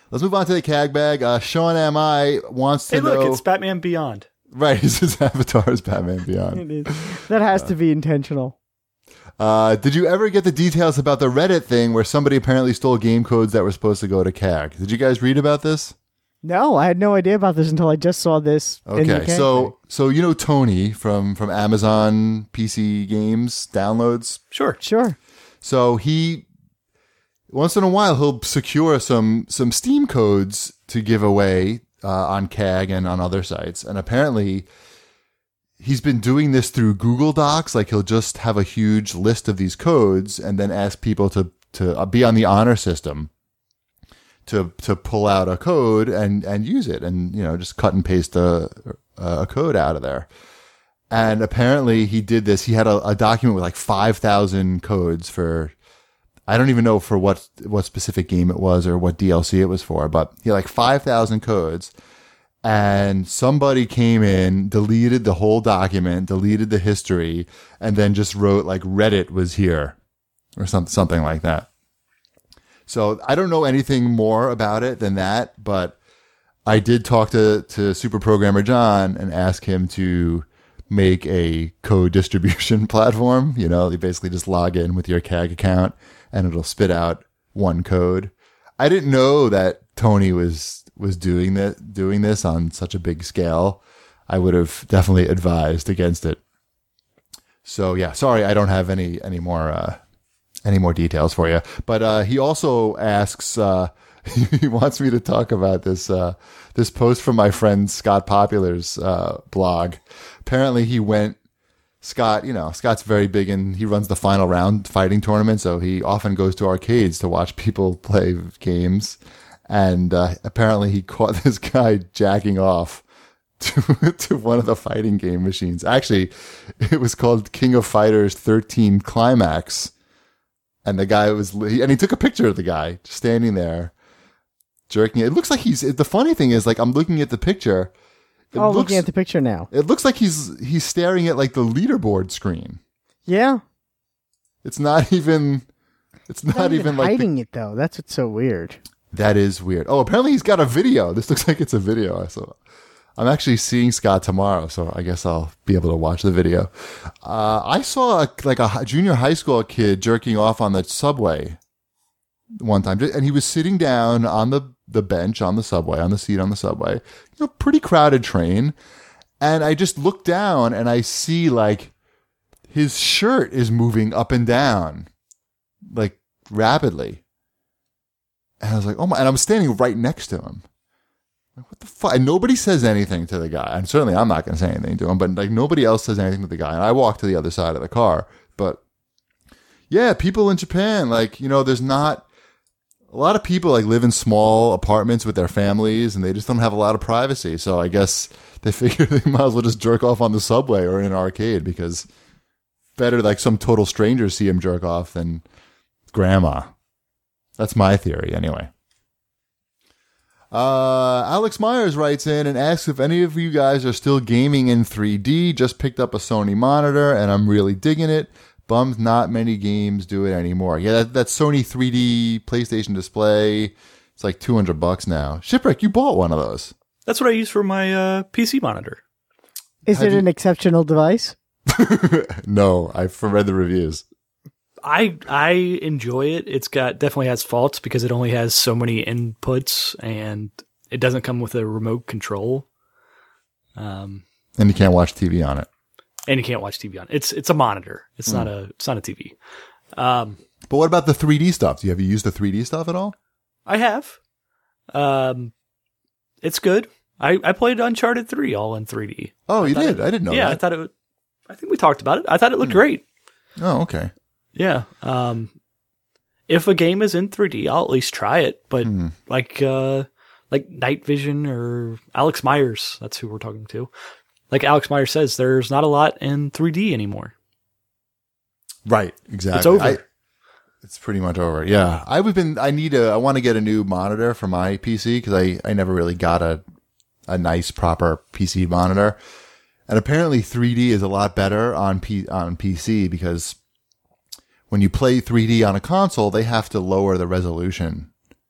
let's move on to the C A G bag. Uh, Sean M I wants to Hey, look, know. it's Batman Beyond. Right, his avatar is Batman Beyond. It is. That has to be intentional. Uh, did you ever get the details about the Reddit thing where somebody apparently stole game codes that were supposed to go to C A G? Did you guys read about this? No, I had no idea about this until I just saw this. in the Okay, C A G so bag. so you know Tony from from Amazon P C games downloads. Sure. Sure. So he once in a while he'll secure some some Steam codes to give away uh, on C A G and on other sites, and apparently he's been doing this through Google Docs. Like he'll just have a huge list of these codes and then ask people to to be on the honor system to to pull out a code and and use it, and you know just cut and paste a a code out of there. And apparently he did this. He had a, a document with like five thousand codes for, I don't even know for what what specific game it was or what D L C it was for, but he had like five thousand codes. And somebody came in, deleted the whole document, deleted the history, and then just wrote like Reddit was here or something something like that. So I don't know anything more about it than that, but I did talk to, to Super Programmer John and ask him to make a code distribution platform. You know, you basically just log in with your C A G account and it'll spit out one code. I didn't know that Tony was was doing this doing this on such a big scale. I would have definitely advised against it. So yeah, sorry, I don't have any any more uh, any more details for you. But uh, he also asks. Uh, he wants me to talk about this uh, this post from my friend Scott Popular's uh, blog. Apparently, he went. Scott, you know, Scott's very big and he runs the final round fighting tournament, so he often goes to arcades to watch people play games. And uh, apparently, he caught this guy jacking off to to one of the fighting game machines. Actually, it was called King of Fighters thirteen Climax, and the guy was and he took a picture of the guy just standing there jerking it. It looks like he's. The funny thing is, like, I'm looking at the picture. It oh, looks, looking at the picture now. It looks like he's he's staring at like the leaderboard screen. Yeah. It's not even. It's not, Not even, even like the- hiding it though. That's what's so weird. that is weird. Oh, apparently he's got a video. This looks like it's a video. So I'm actually seeing Scott tomorrow, so I guess I'll be able to watch the video. Uh, I saw a, like a hi- junior high school kid jerking off on the subway one time, and he was sitting down on the, the bench on the subway, on the seat on the subway, you know, pretty crowded train. And I just look down and I see like his shirt is moving up and down, like rapidly. And I was like, oh my, and I'm standing right next to him. Like, what the fuck? And nobody says anything to the guy. And certainly I'm not going to say anything to him, but like nobody else says anything to the guy. And I walk to the other side of the car. But yeah, people in Japan, like, you know, there's not a lot of people like live in small apartments with their families and they just don't have a lot of privacy. So I guess they figure they might as well just jerk off on the subway or in an arcade because better like some total stranger see him jerk off than grandma. That's my theory, anyway. Uh, Alex Myers writes in and asks if any of you guys are still gaming in three D. Just picked up a Sony monitor, and I'm really digging it. Bummed not many games do it anymore. Yeah, that, that Sony three D PlayStation display, it's like two hundred bucks now. Shipwreck, you bought one of those. That's what I use for my uh, P C monitor. Is Have it you- an exceptional device? No, I've read the reviews. I I enjoy it. It's got definitely has faults because it only has so many inputs and it doesn't come with a remote control. Um, And you can't watch T V on it. and you can't watch T V on it. It's it's a monitor. It's not a it's not a T V. Um, But what about the three D stuff? Do you have you used the three D stuff at all? I have. Um, it's good. I I played Uncharted three all in three D. Oh, you thought did? it- I didn't know yeah, I that. thought it would. I think we talked about it. I thought it looked great. Oh, okay. Yeah. Um, if a game is in three D, I'll at least try it. But Hmm. like, uh, like Night Vision or Alex Myers, that's who we're talking to. Like Alex Myers says, there's not a lot in three D anymore. Right, exactly. It's over. I- it's pretty much over. Yeah, I've been. I need a. I want to get a new monitor for my P C because I I never really got a a nice proper P C monitor, and apparently three D is a lot better on P on P C because when you play three D on a console, they have to lower the resolution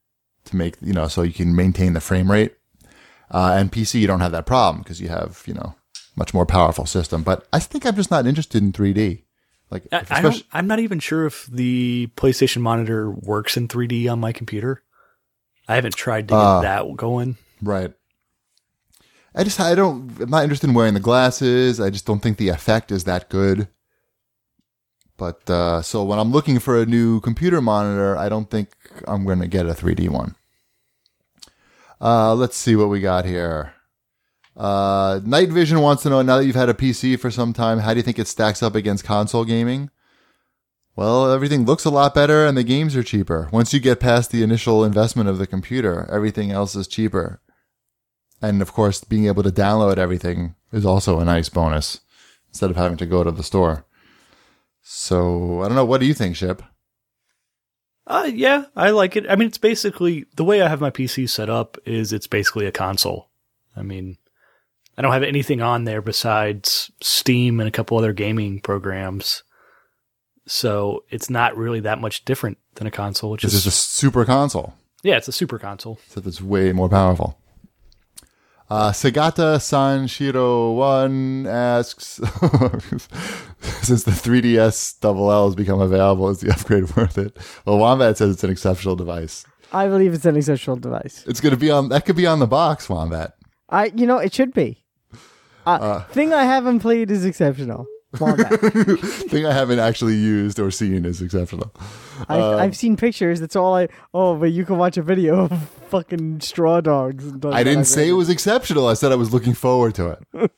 to make, you know, so you can maintain the frame rate. Uh, and P C, you don't have that problem because you have, you know, much more powerful system. But I think I'm just not interested in three D. Like, I, I don't, I'm not even sure if the PlayStation monitor works in three D on my computer. I haven't tried to get uh, that going. Right. I just, I don't, I'm not interested in wearing the glasses. I just don't think the effect is that good. But, uh, so when I'm looking for a new computer monitor, I don't think I'm going to get a three D one. Uh, let's see what we got here. Uh, Night Vision wants to know, now that you've had a P C for some time, how do you think it stacks up against console gaming? Well, everything looks a lot better and the games are cheaper. Once you get past the initial investment of the computer, everything else is cheaper. And of course, being able to download everything is also a nice bonus instead of having to go to the store. So, I don't know. What do you think, Ship? Uh, yeah, I like it. I mean, it's basically, the way I have my P C set up is it's basically a console. I mean, I don't have anything on there besides Steam and a couple other gaming programs. So it's not really that much different than a console. It's just, just a super console. Yeah, it's a super console. So it's way more powerful. Uh, Sagata Sanshiro one asks, since the three D S double L has become available, is the upgrade worth it? Well, Wombat says it's an exceptional device. I believe it's an exceptional device. It's going to be on, that could be on the box, Wombat. I, you know, it should be. Uh, uh, thing I haven't played is exceptional. Thing I haven't actually used or seen is exceptional. I've, um, I've seen pictures. That's all I. Oh, but you can watch a video of fucking straw dogs. And I didn't say it was exceptional. I said I was looking forward to it.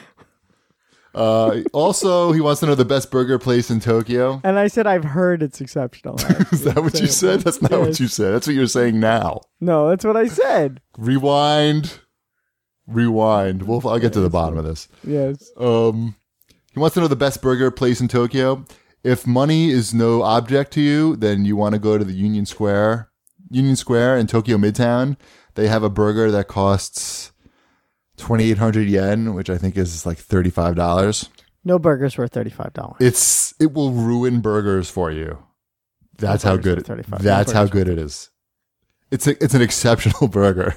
uh, also, he wants to know the best burger place in Tokyo. And I said I've heard it's exceptional. Is that what you said? That's not yes. what you said. That's what you're saying now. No, that's what I said. Rewind. Rewind. We'll, I'll get to the bottom of this. Yes. Um. He wants to know the best burger place in Tokyo. If money is no object to you, then you want to go to the Union Square. Union Square in Tokyo Midtown. They have a burger that costs twenty-eight hundred yen, which I think is like thirty-five dollars. No burger's worth thirty-five dollars. It's it will ruin burgers for you. That's no how good. It, that's no how good it is. It's a, it's an exceptional burger.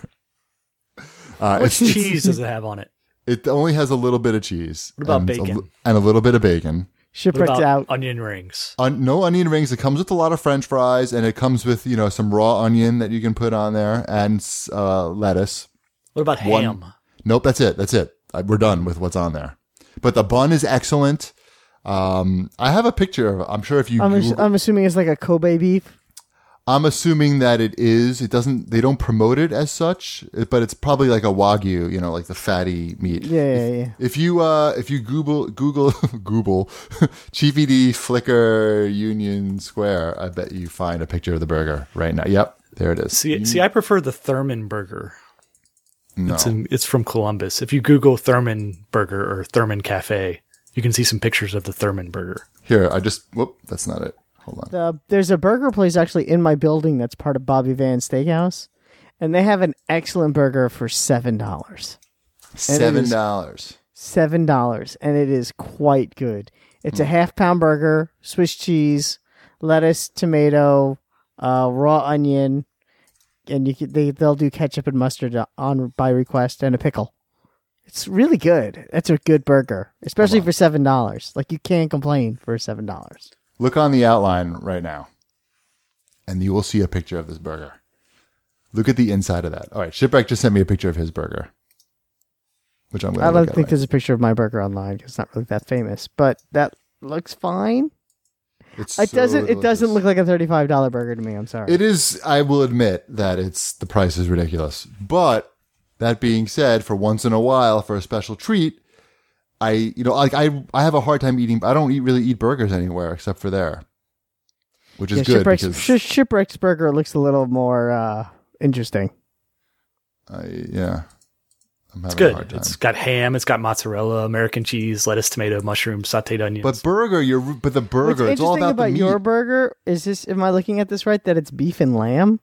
Uh, what cheese does it have on it? It only has a little bit of cheese. What about and bacon? A, and a little bit of bacon. Shipwrecked out. Onion rings. On, no onion rings. It comes with a lot of French fries, and it comes with, you know, some raw onion that you can put on there, and uh, lettuce. What about One, ham? Nope, that's it. That's it. I, we're done with what's on there. But the bun is excellent. Um, I have a picture of it. I'm sure if you... I'm, ass- I'm assuming it's like a Kobe beef. I'm assuming that it is. It doesn't. They don't promote it as such, but it's probably like a Wagyu, you know, like the fatty meat. Yeah, yeah, if, yeah. If you uh, if you Google Google Google G V D Flickr Union Square, I bet you find a picture of the burger right now. Yep, there it is. See, you, see, I prefer the Thurman burger. No, it's, in, it's from Columbus. If you Google Thurman Burger or Thurman Cafe, you can see some pictures of the Thurman burger. Here, I just whoop. That's not it. Hold on. The, there's a burger place actually in my building that's part of Bobby Van's Steakhouse, and they have an excellent burger for seven dollars. Seven dollars. Seven dollars, and it is quite good. It's mm. a half pound burger, Swiss cheese, lettuce, tomato, uh, raw onion, and you can, they they'll do ketchup and mustard on by request, and a pickle. It's really good. That's a good burger, especially for seven dollars. Like, you can't complain for seven dollars. Look on the outline right now, and you will see a picture of this burger. Look at the inside of that. All right, Shipwreck just sent me a picture of his burger, which I'm going to I don't think right. there's a picture of my burger online because it's not really that famous, but that looks fine. It's it so doesn't. delicious. It doesn't look like a thirty-five dollars burger to me. I'm sorry. It is. I will admit that it's the price is ridiculous, but that being said, for once in a while, for a special treat. I, you know, like I, I have a hard time eating. I don't eat, really eat burgers anywhere except for there, which is yeah, good. Shipwreck's, because Sh- Shipwreck's burger looks a little more uh, interesting. I, yeah, I'm having it's good. A hard time. It's got ham. It's got mozzarella, American cheese, lettuce, tomato, mushrooms, sautéed onions. But burger, you're, but the burger, What's it's all about, about the meat. Your burger is this? Am I looking at this right? That it's beef and lamb.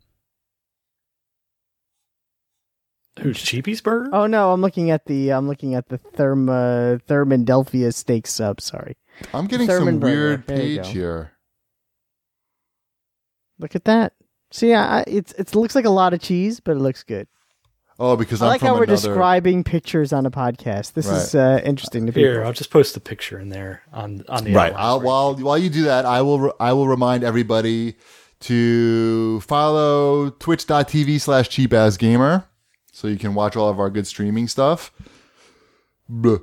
Who's Cheapy's burger? Oh no, I'm looking at the I'm looking at the Therma Thurman Delphia steak sub. Sorry, I'm getting Thurman some burger. weird There you page go. here. Look at that, So yeah, I- it's it looks like a lot of cheese, but it looks good. Oh, because I I'm like from how we're another... describing pictures on a podcast. This Right. is uh, interesting to people. Here, I'll just post the picture in there on on the Right. outline. I'll, while while you do that, I will re- I will remind everybody to follow twitch.tv slash cheapassgamer so you can watch all of our good streaming stuff. Blah.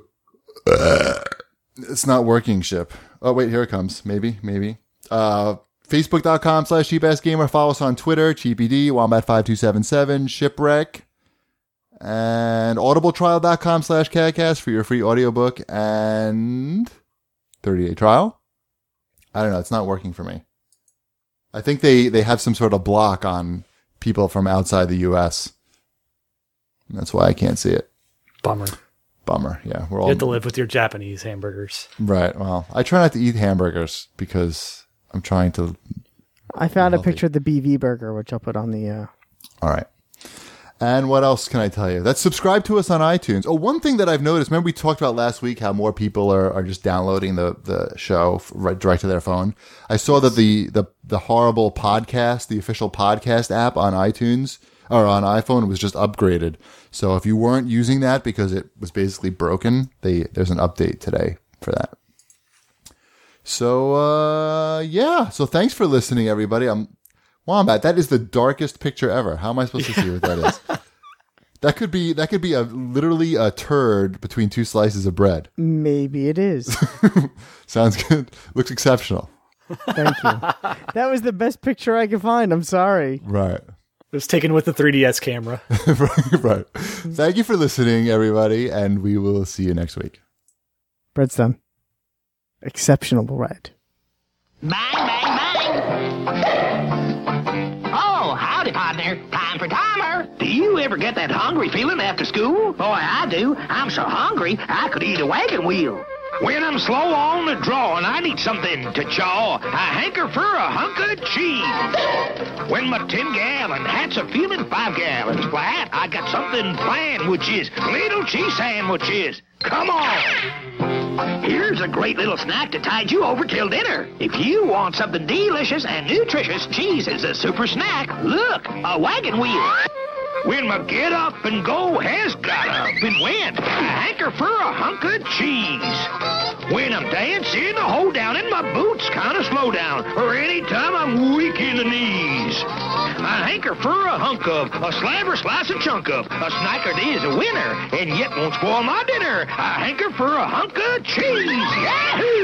It's not working, Ship. Oh, wait, here it comes. Maybe, maybe. Uh, Facebook.com slash cheapassgamer. Follow us on Twitter, CheapyD, Wombat five two seven seven, Shipwreck. And audibletrial.com slash cadcast for your free audiobook and thirty-day trial. I don't know. It's not working for me. I think they, they have some sort of block on people from outside the U S. And that's why I can't see it. Bummer. Bummer. Yeah. We're all You have to live with your Japanese hamburgers. right. Well, I try not to eat hamburgers because I'm trying to. I found a Healthy. picture of the B V burger, which I'll put on the. Uh... All right. And what else can I tell you? That's subscribe to us on iTunes. Oh, one thing that I've noticed, remember we talked about last week how more people are, are just downloading the, the show right direct to their phone. I saw that the, the, the horrible podcast, the official podcast app on iTunes or on iPhone was just upgraded. So if you weren't using that because it was basically broken, they there's an update today for that. So, uh, yeah. So thanks for listening, everybody. I'm Wombat, that is the darkest picture ever. How am I supposed to see what that is? That could be that could be a literally a turd between two slices of bread. Maybe it is. Sounds good. Looks exceptional. Thank you. That was the best picture I could find. I'm sorry. Right. It was taken with the three D S camera. right. Right. Thank you for listening, everybody, and we will see you next week. Bread's done. Exceptional bread. Bang, bang, bang. Oh, howdy, partner. Time for timer. Do you ever get that hungry feeling after school? Boy, I do. I'm so hungry, I could eat a wagon wheel. When I'm slow on the draw and I need something to chaw, I hanker for a hunk of cheese. When my ten-gallon hat's a feeling five gallons flat, I got something planned, which is little cheese sandwiches. Come on. Here's a great little snack to tide you over till dinner. If you want something delicious and nutritious, cheese is a super snack. Look, a wagon wheel. When my get up and go has got up and went, I hanker for a hunk of cheese. When I'm dancing, a hold down and my boots kind of slow down, or anytime I'm weak in the knees. I hanker for a hunk of, a slab or slice and chunk of, a snacker is a winner, and yet won't spoil my dinner. I hanker for a hunk of cheese. Yahoo!